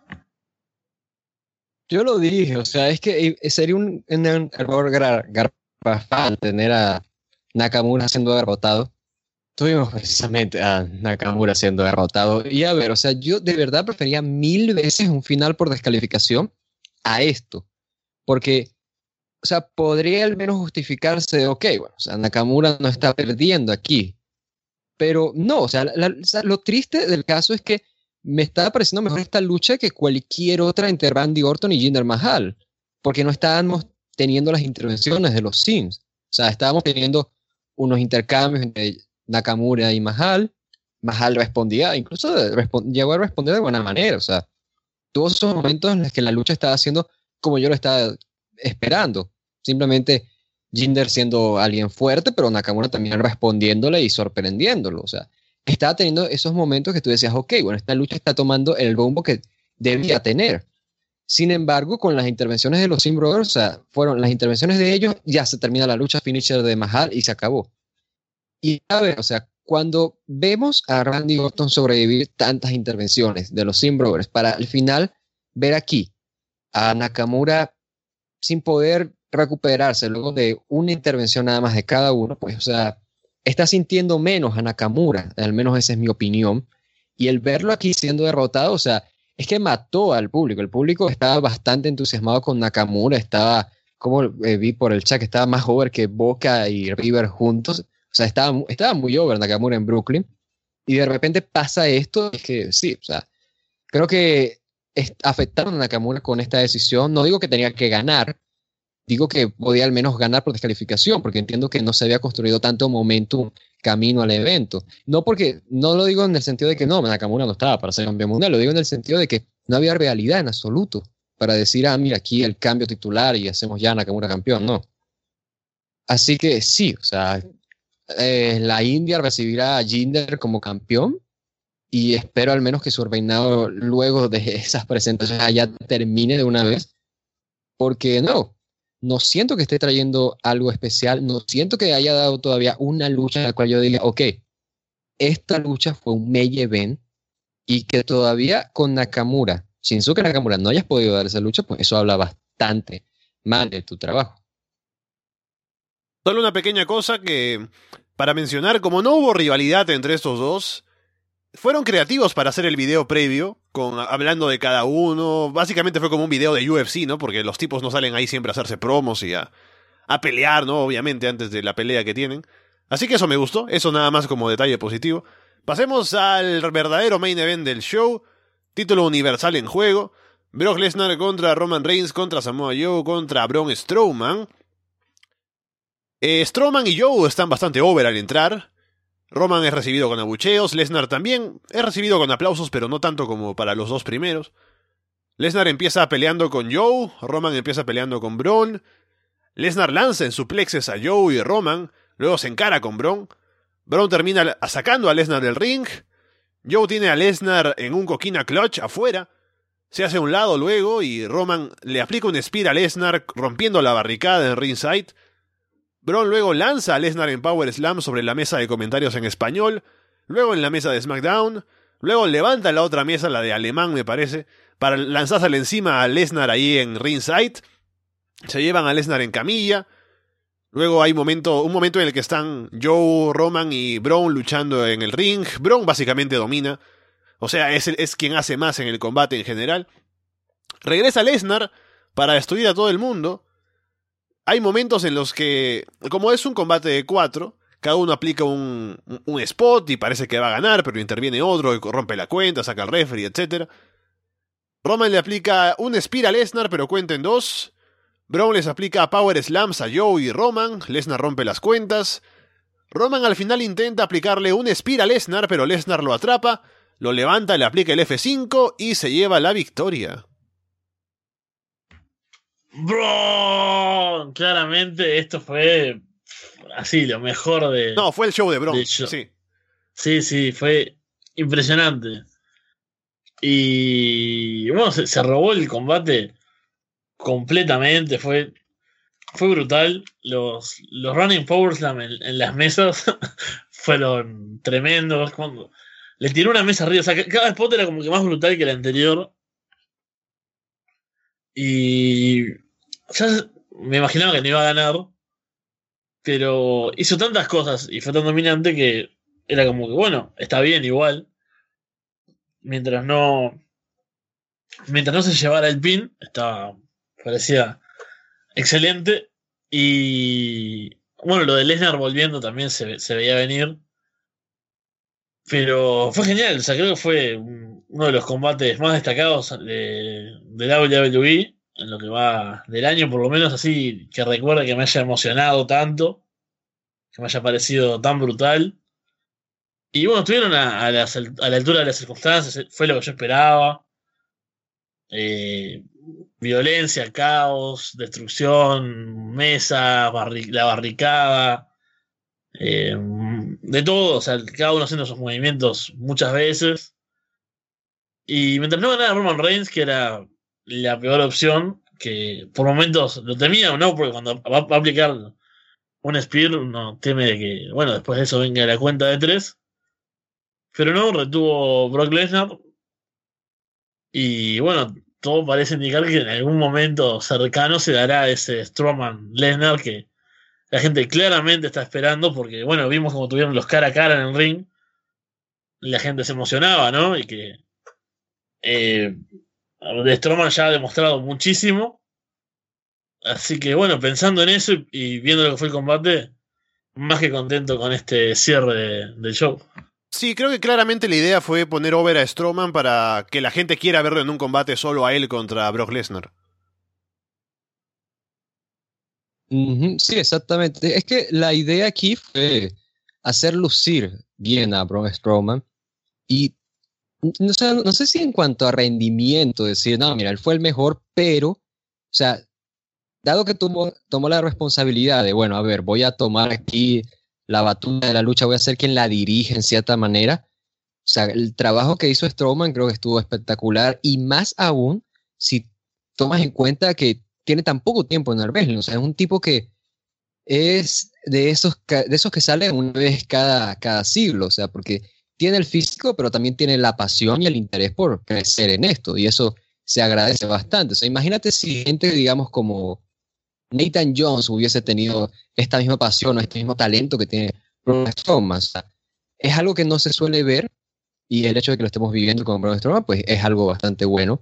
Yo lo dije, o sea, es que sería un, un error garrafal tener a Nakamura siendo derrotado. Tuvimos precisamente a Nakamura siendo derrotado, y a ver, o sea, yo de verdad prefería mil veces un final por descalificación a esto, porque, o sea, podría al menos justificarse de, ok, bueno, o sea, Nakamura no está perdiendo aquí, pero no, o sea, la, o sea, lo triste del caso es que me está pareciendo mejor esta lucha que cualquier otra entre Randy Orton y Jinder Mahal, porque no estábamos teniendo las intervenciones de los Sims, o sea, estábamos teniendo unos intercambios entre Nakamura y Mahal. Mahal respondía, incluso respond, llegó a responder de buena manera, o sea, todos esos momentos en los que la lucha estaba haciendo como yo lo estaba esperando. Simplemente Jinder siendo alguien fuerte, pero Nakamura también respondiéndole y sorprendiéndolo. O sea, estaba teniendo esos momentos que tú decías, ok, bueno, esta lucha está tomando el rumbo que debía tener. Sin embargo, con las intervenciones de los Singh Brothers, o sea, fueron las intervenciones de ellos, ya se termina la lucha, finisher de Mahal y se acabó. Y a ver, o sea, cuando vemos a Randy Orton sobrevivir tantas intervenciones de los Singh Brothers para al final ver aquí a Nakamura sin poder recuperarse luego de una intervención nada más de cada uno, pues, o sea, está sintiendo menos a Nakamura, al menos esa es mi opinión, y el verlo aquí siendo derrotado, o sea, es que mató al público. El público estaba bastante entusiasmado con Nakamura, estaba, como eh, vi por el chat, que estaba más over que Boca y River juntos. O sea, estaba, estaba muy over Nakamura en Brooklyn, y de repente pasa esto, es que sí, o sea, creo que es, afectaron a Nakamura con esta decisión. No digo que tenía que ganar, digo que podía al menos ganar por descalificación, porque entiendo que no se había construido tanto momentum camino al evento. No porque, no lo digo en el sentido de que no, Nakamura no estaba para ser campeón mundial, lo digo en el sentido de que no había realidad en absoluto para decir, ah, mira, aquí el cambio titular y hacemos ya Nakamura campeón, no. Así que sí, o sea, Eh, la India recibirá a Jinder como campeón, y espero al menos que su reinado luego de esas presentaciones ya termine de una vez, porque no, no siento que esté trayendo algo especial, no siento que haya dado todavía una lucha en la cual yo diga, ok, esta lucha fue un main event y que todavía con Nakamura, Shinsuke Nakamura, no hayas podido dar esa lucha, pues eso habla bastante mal de tu trabajo. Solo una pequeña cosa que, para mencionar, como no hubo rivalidad entre estos dos, fueron creativos para hacer el video previo, con, hablando de cada uno. Básicamente fue como un video de U F C, ¿no? Porque los tipos no salen ahí siempre a hacerse promos y a, a pelear, ¿no? Obviamente, antes de la pelea que tienen. Así que eso me gustó, eso nada más como detalle positivo. Pasemos al verdadero main event del show. Título universal en juego. Brock Lesnar contra Roman Reigns, contra Samoa Joe, contra Braun Strowman. Eh, Strowman y Joe están bastante over al entrar. Roman es recibido con abucheos, Lesnar también es recibido con aplausos, pero no tanto como para los dos primeros. Lesnar empieza peleando con Joe, Roman empieza peleando con Braun. Lesnar lanza en suplexes a Joe y Roman, luego se encara con Braun. Braun termina sacando a Lesnar del ring. Joe tiene a Lesnar en un coquina clutch afuera. Se hace a un lado luego y Roman le aplica un spear a Lesnar rompiendo la barricada en ringside. Braun luego lanza a Lesnar en Power Slam sobre la mesa de comentarios en español, luego en la mesa de SmackDown, luego levanta la otra mesa, la de alemán me parece, para lanzársela encima a Lesnar ahí en ringside. Se llevan a Lesnar en camilla. Luego hay momento, un momento en el que están Joe, Roman y Braun luchando en el ring. Braun básicamente domina. O sea, es, es quien hace más en el combate en general. Regresa Lesnar para destruir a todo el mundo. Hay momentos en los que, como es un combate de cuatro, cada uno aplica un, un spot y parece que va a ganar, pero interviene otro y rompe la cuenta, saca al referee, etcétera. Roman le aplica un spear a Lesnar, pero cuenta en dos. Braun les aplica Power Slams a Joe y Roman. Lesnar rompe las cuentas. Roman al final intenta aplicarle un spear a Lesnar, pero Lesnar lo atrapa, lo levanta, le aplica el F cinco y se lleva la victoria. Bro, claramente esto fue así, lo mejor de... No, fue el show de Braun, show. sí. Sí, sí, fue impresionante. Y bueno, se, se robó el combate completamente, fue, fue brutal. Los, los running power slam en, en las mesas fueron tremendos. Cuando le tiró una mesa arriba, o sea, cada spot era como que más brutal que el anterior. Y ya me imaginaba que no iba a ganar, pero hizo tantas cosas y fue tan dominante que era como que, bueno, está bien igual. Mientras no mientras no se llevara el pin, estaba, parecía excelente. Y bueno, lo de Lesnar volviendo también se, se veía venir. Pero fue genial, o sea, creo que fue uno de los combates más destacados de, de W W E en lo que va del año, por lo menos así que recuerda que me haya emocionado tanto, que me haya parecido tan brutal. Y bueno, estuvieron a, a, las, a la altura de las circunstancias, fue lo que yo esperaba. Eh, violencia, caos, destrucción, mesa, barri- la barricada, eh, de todo, o sea, cada uno haciendo sus movimientos muchas veces. Y mientras no ganara Roman Reigns, que era la peor opción, que por momentos lo temía o no, porque cuando va, va a aplicar un spear, uno teme de que, bueno, después de eso venga la cuenta de tres. Pero no, retuvo Brock Lesnar. Y bueno, todo parece indicar que en algún momento cercano se dará ese Strowman-Lesnar que la gente claramente está esperando, porque bueno, vimos como tuvieron los cara a cara en el ring. La gente se emocionaba, ¿no? Y que eh, Strowman ya ha demostrado muchísimo. Así que bueno, pensando en eso y, y viendo lo que fue el combate, más que contento con este cierre de, del show. Sí, creo que claramente la idea fue poner over a Strowman para que la gente quiera verlo en un combate solo a él contra Brock Lesnar. Uh-huh, sí, exactamente. Es que la idea aquí fue hacer lucir bien a Braun Strowman y no sé, no sé si en cuanto a rendimiento decir, no, mira, él fue el mejor, pero, o sea, dado que tomó, tomó la responsabilidad de, bueno, a ver, voy a tomar aquí la batuta de la lucha, voy a ser quien la dirige en cierta manera. O sea, el trabajo que hizo Strowman creo que estuvo espectacular y más aún si tomas en cuenta que tiene tan poco tiempo en el wrestling. O sea, es un tipo que es de esos, de esos que salen una vez cada, cada siglo, o sea, porque tiene el físico, pero también tiene la pasión y el interés por crecer en esto, y eso se agradece bastante. O sea, imagínate si gente, digamos, como Nathan Jones hubiese tenido esta misma pasión o este mismo talento que tiene Braun Strowman. O sea, es algo que no se suele ver, y el hecho de que lo estemos viviendo con Braun Strowman, pues es algo bastante bueno.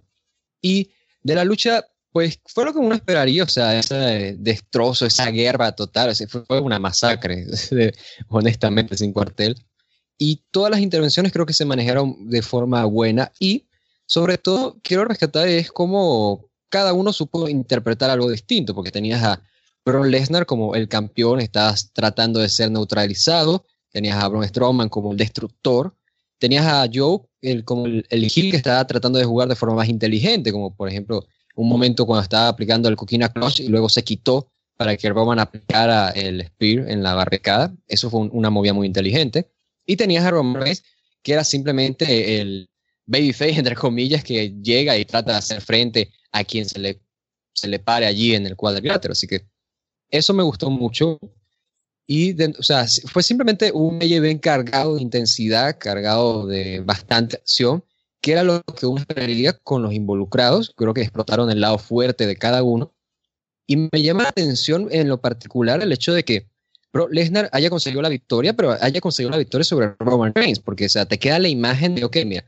Y de la lucha, pues fue lo que uno esperaría, o sea, ese destrozo, esa guerra total, o sea, fue una masacre, honestamente, sin cuartel. Y todas las intervenciones creo que se manejaron de forma buena, y sobre todo quiero rescatar es cómo cada uno supo interpretar algo distinto, porque tenías a Brock Lesnar como el campeón, estabas tratando de ser neutralizado, tenías a Braun Strowman como el destructor, tenías a Joe el, como el, el heel que estaba tratando de jugar de forma más inteligente, como por ejemplo un momento cuando estaba aplicando el Coquina Clutch y luego se quitó para que Roman aplicara el Spear en la barricada. Eso fue un, una movida muy inteligente. Y tenías a Roman Reigns, que era simplemente el babyface, entre comillas, que llega y trata de hacer frente a quien se le, se le pare allí en el cuadrilátero. Así que eso me gustó mucho. Y, de, o sea, fue simplemente un main event cargado de intensidad, cargado de bastante acción, que era lo que uno esperaría con los involucrados. Creo que explotaron el lado fuerte de cada uno. Y me llama la atención en lo particular el hecho de que Brock Lesnar haya conseguido la victoria, pero haya conseguido la victoria sobre Roman Reigns, porque o sea, te queda la imagen de, ok, mira,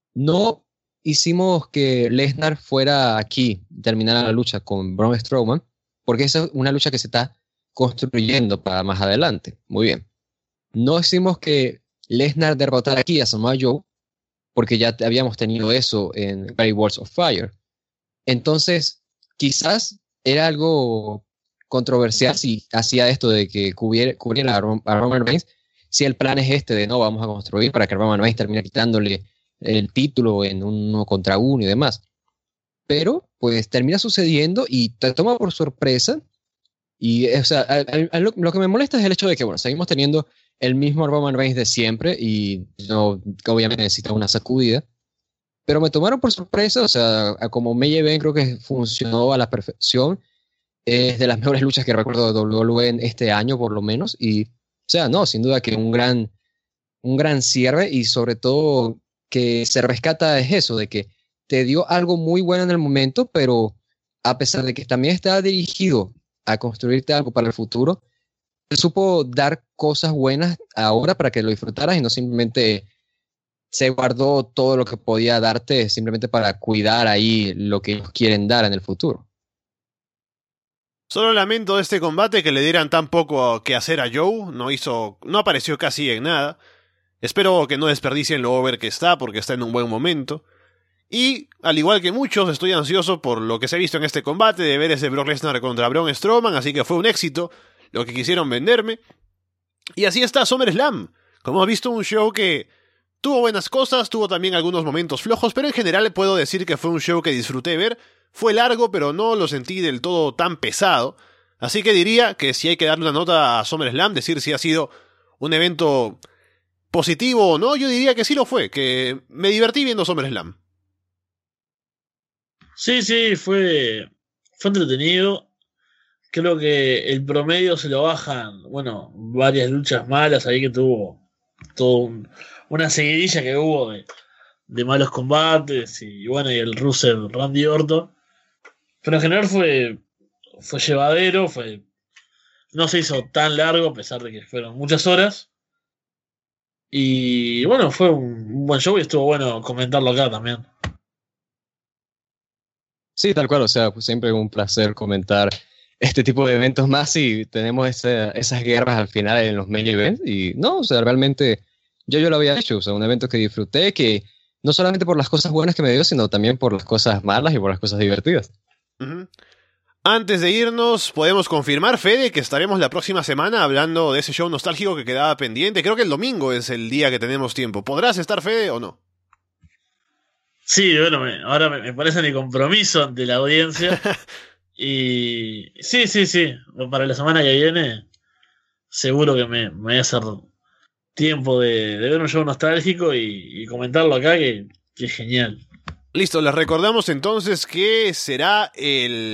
no hicimos que Lesnar fuera aquí, terminara la lucha con Braun Strowman, porque esa es una lucha que se está construyendo para más adelante. Muy bien. No hicimos que Lesnar derrotara aquí a Samoa Joe, porque ya habíamos tenido eso en Great Balls of Fire. Entonces, quizás era algo controversial si hacía esto de que cubriera, cubriera a, Rom, a Roman Reigns, si el plan es este de no, vamos a construir para que Roman Reigns termine quitándole el título en uno contra uno y demás. Pero, pues, termina sucediendo y te toma por sorpresa. Y, o sea, a, a, a lo, lo que me molesta es el hecho de que, bueno, seguimos teniendo el mismo Roman Reigns de siempre y no, obviamente necesita una sacudida. Pero me tomaron por sorpresa, o sea, como me llevé, creo que funcionó a la perfección. Es de las mejores luchas que recuerdo de W W E en este año, por lo menos. Y, o sea, no, sin duda que un gran, un gran cierre, y sobre todo que se rescata es eso, de que te dio algo muy bueno en el momento, pero a pesar de que también estaba dirigido a construirte algo para el futuro, te supo dar cosas buenas ahora para que lo disfrutaras y no simplemente se guardó todo lo que podía darte simplemente para cuidar ahí lo que ellos quieren dar en el futuro. Solo lamento de este combate que le dieran tan poco que hacer a Joe, no hizo, no apareció casi en nada. Espero que no desperdicien lo over que está, porque está en un buen momento. Y, al igual que muchos, estoy ansioso por lo que se ha visto en este combate, de ver ese Brock Lesnar contra Braun Strowman, así que fue un éxito lo que quisieron venderme. Y así está SummerSlam. Como has visto, un show que tuvo buenas cosas, tuvo también algunos momentos flojos, pero en general puedo decir que fue un show que disfruté ver. Fue largo, pero no lo sentí del todo tan pesado. Así que diría que si hay que darle una nota a SummerSlam, decir si ha sido un evento positivo o no, yo diría que sí lo fue, que me divertí viendo SummerSlam. Sí, sí, fue, fue entretenido. Creo que el promedio se lo bajan, bueno, varias luchas malas ahí que tuvo, todo un, una seguidilla que hubo de, de malos combates, y bueno, y el Rusev Randy Orton. Pero en general fue, fue llevadero, fue, no se hizo tan largo a pesar de que fueron muchas horas. Y bueno, fue un, un buen show y estuvo bueno comentarlo acá también. Sí, tal cual, o sea, pues siempre un placer comentar este tipo de eventos más y tenemos esa, esas guerras al final en los main events. Y no, o sea, realmente yo, yo lo había hecho, o sea, un evento que disfruté, que no solamente por las cosas buenas que me dio, sino también por las cosas malas y por las cosas divertidas. Uh-huh. Antes de irnos, podemos confirmar, Fede, que estaremos la próxima semana hablando de ese show nostálgico que quedaba pendiente. Creo que el domingo es el día que tenemos tiempo. ¿Podrás estar, Fede, o no? Sí, bueno, me, ahora me, me parece mi compromiso ante la audiencia. Y sí, sí, sí, para la semana que viene seguro que me, me voy a hacer tiempo de, de ver un show nostálgico y, y comentarlo acá, que, que es genial. Listo, les recordamos entonces que será el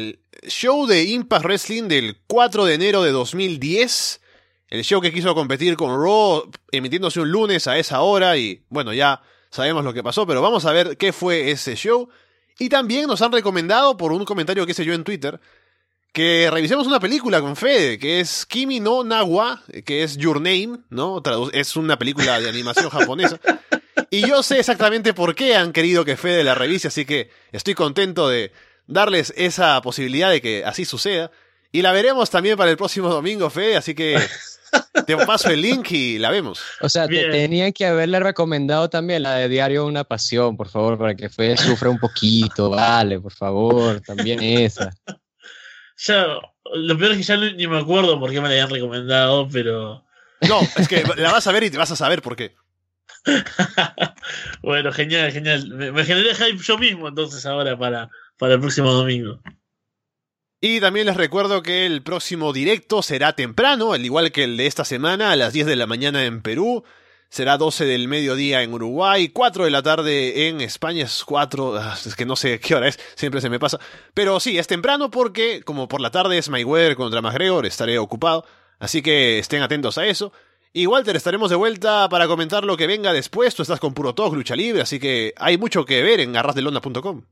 show de Impact Wrestling del cuatro de enero de dos mil diez. El show que quiso competir con Raw, emitiéndose un lunes a esa hora. Y bueno, ya sabemos lo que pasó, pero vamos a ver qué fue ese show. Y también nos han recomendado, por un comentario que hice yo en Twitter, que revisemos una película con Fede, que es Kimi no Na wa, que es Your Name, ¿no? Es una película de animación japonesa. Y yo sé exactamente por qué han querido que Fede la revise, así que estoy contento de darles esa posibilidad de que así suceda. Y la veremos también para el próximo domingo, Fede, así que te paso el link y la vemos. O sea, te, tenían que haberle recomendado también la de Diario de una Pasión, por favor, para que Fede sufra un poquito, vale, por favor, también esa. Ya, lo peor es que ya ni me acuerdo por qué me la habían recomendado, pero... No, es que la vas a ver y te vas a saber por qué. Bueno, genial, genial. Me, me generé hype yo mismo entonces ahora para, para el próximo domingo. Y también les recuerdo que el próximo directo será temprano, al igual que el de esta semana, a las diez de la mañana en Perú. Será doce del mediodía en Uruguay, cuatro de la tarde en España, es cuatro, es que no sé qué hora es, siempre se me pasa. Pero sí, es temprano porque, como por la tarde es Mayweather contra McGregor, estaré ocupado, así que estén atentos a eso. Y Walter, estaremos de vuelta para comentar lo que venga después, tú estás con Puro Talk, Lucha Libre, así que hay mucho que ver en arras de lona punto com.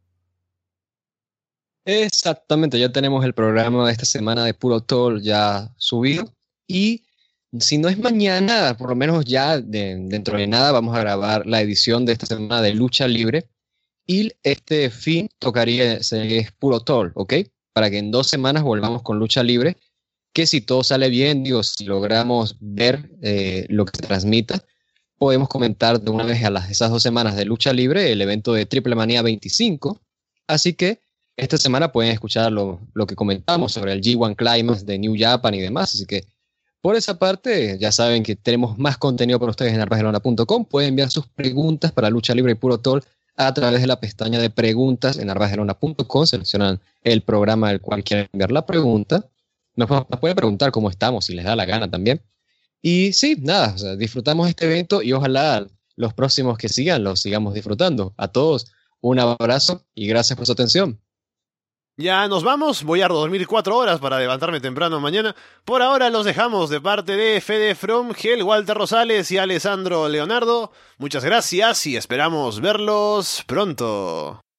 Exactamente, ya tenemos el programa de esta semana de Puro Talk ya subido y... si no es mañana, por lo menos ya de, dentro de nada vamos a grabar la edición de esta semana de Lucha Libre y este fin tocaría, es Puro Talk, ¿ok? Para que en dos semanas volvamos con Lucha Libre, que si todo sale bien, digo, si logramos ver eh, lo que se transmita, podemos comentar de una vez a las, esas dos semanas de Lucha Libre el evento de Triple Manía veinticinco, así que esta semana pueden escuchar lo, lo que comentamos sobre el G uno Climax de New Japan y demás, así que por esa parte, ya saben que tenemos más contenido para ustedes en arras de lona punto com. Pueden enviar sus preguntas para Lucha Libre y Puro Talk a través de la pestaña de preguntas en arras de lona punto com. Seleccionan el programa al cual quieren enviar la pregunta. Nos, nos pueden preguntar cómo estamos, si les da la gana también. Y sí, nada, o sea, disfrutamos este evento y ojalá los próximos que sigan los sigamos disfrutando. A todos, un abrazo y gracias por su atención. Ya nos vamos, voy a dormir cuatro horas para levantarme temprano mañana. Por ahora los dejamos de parte de Fede From Hell, Walter Rosales y Alessandro Leonardo. Muchas gracias y esperamos verlos pronto.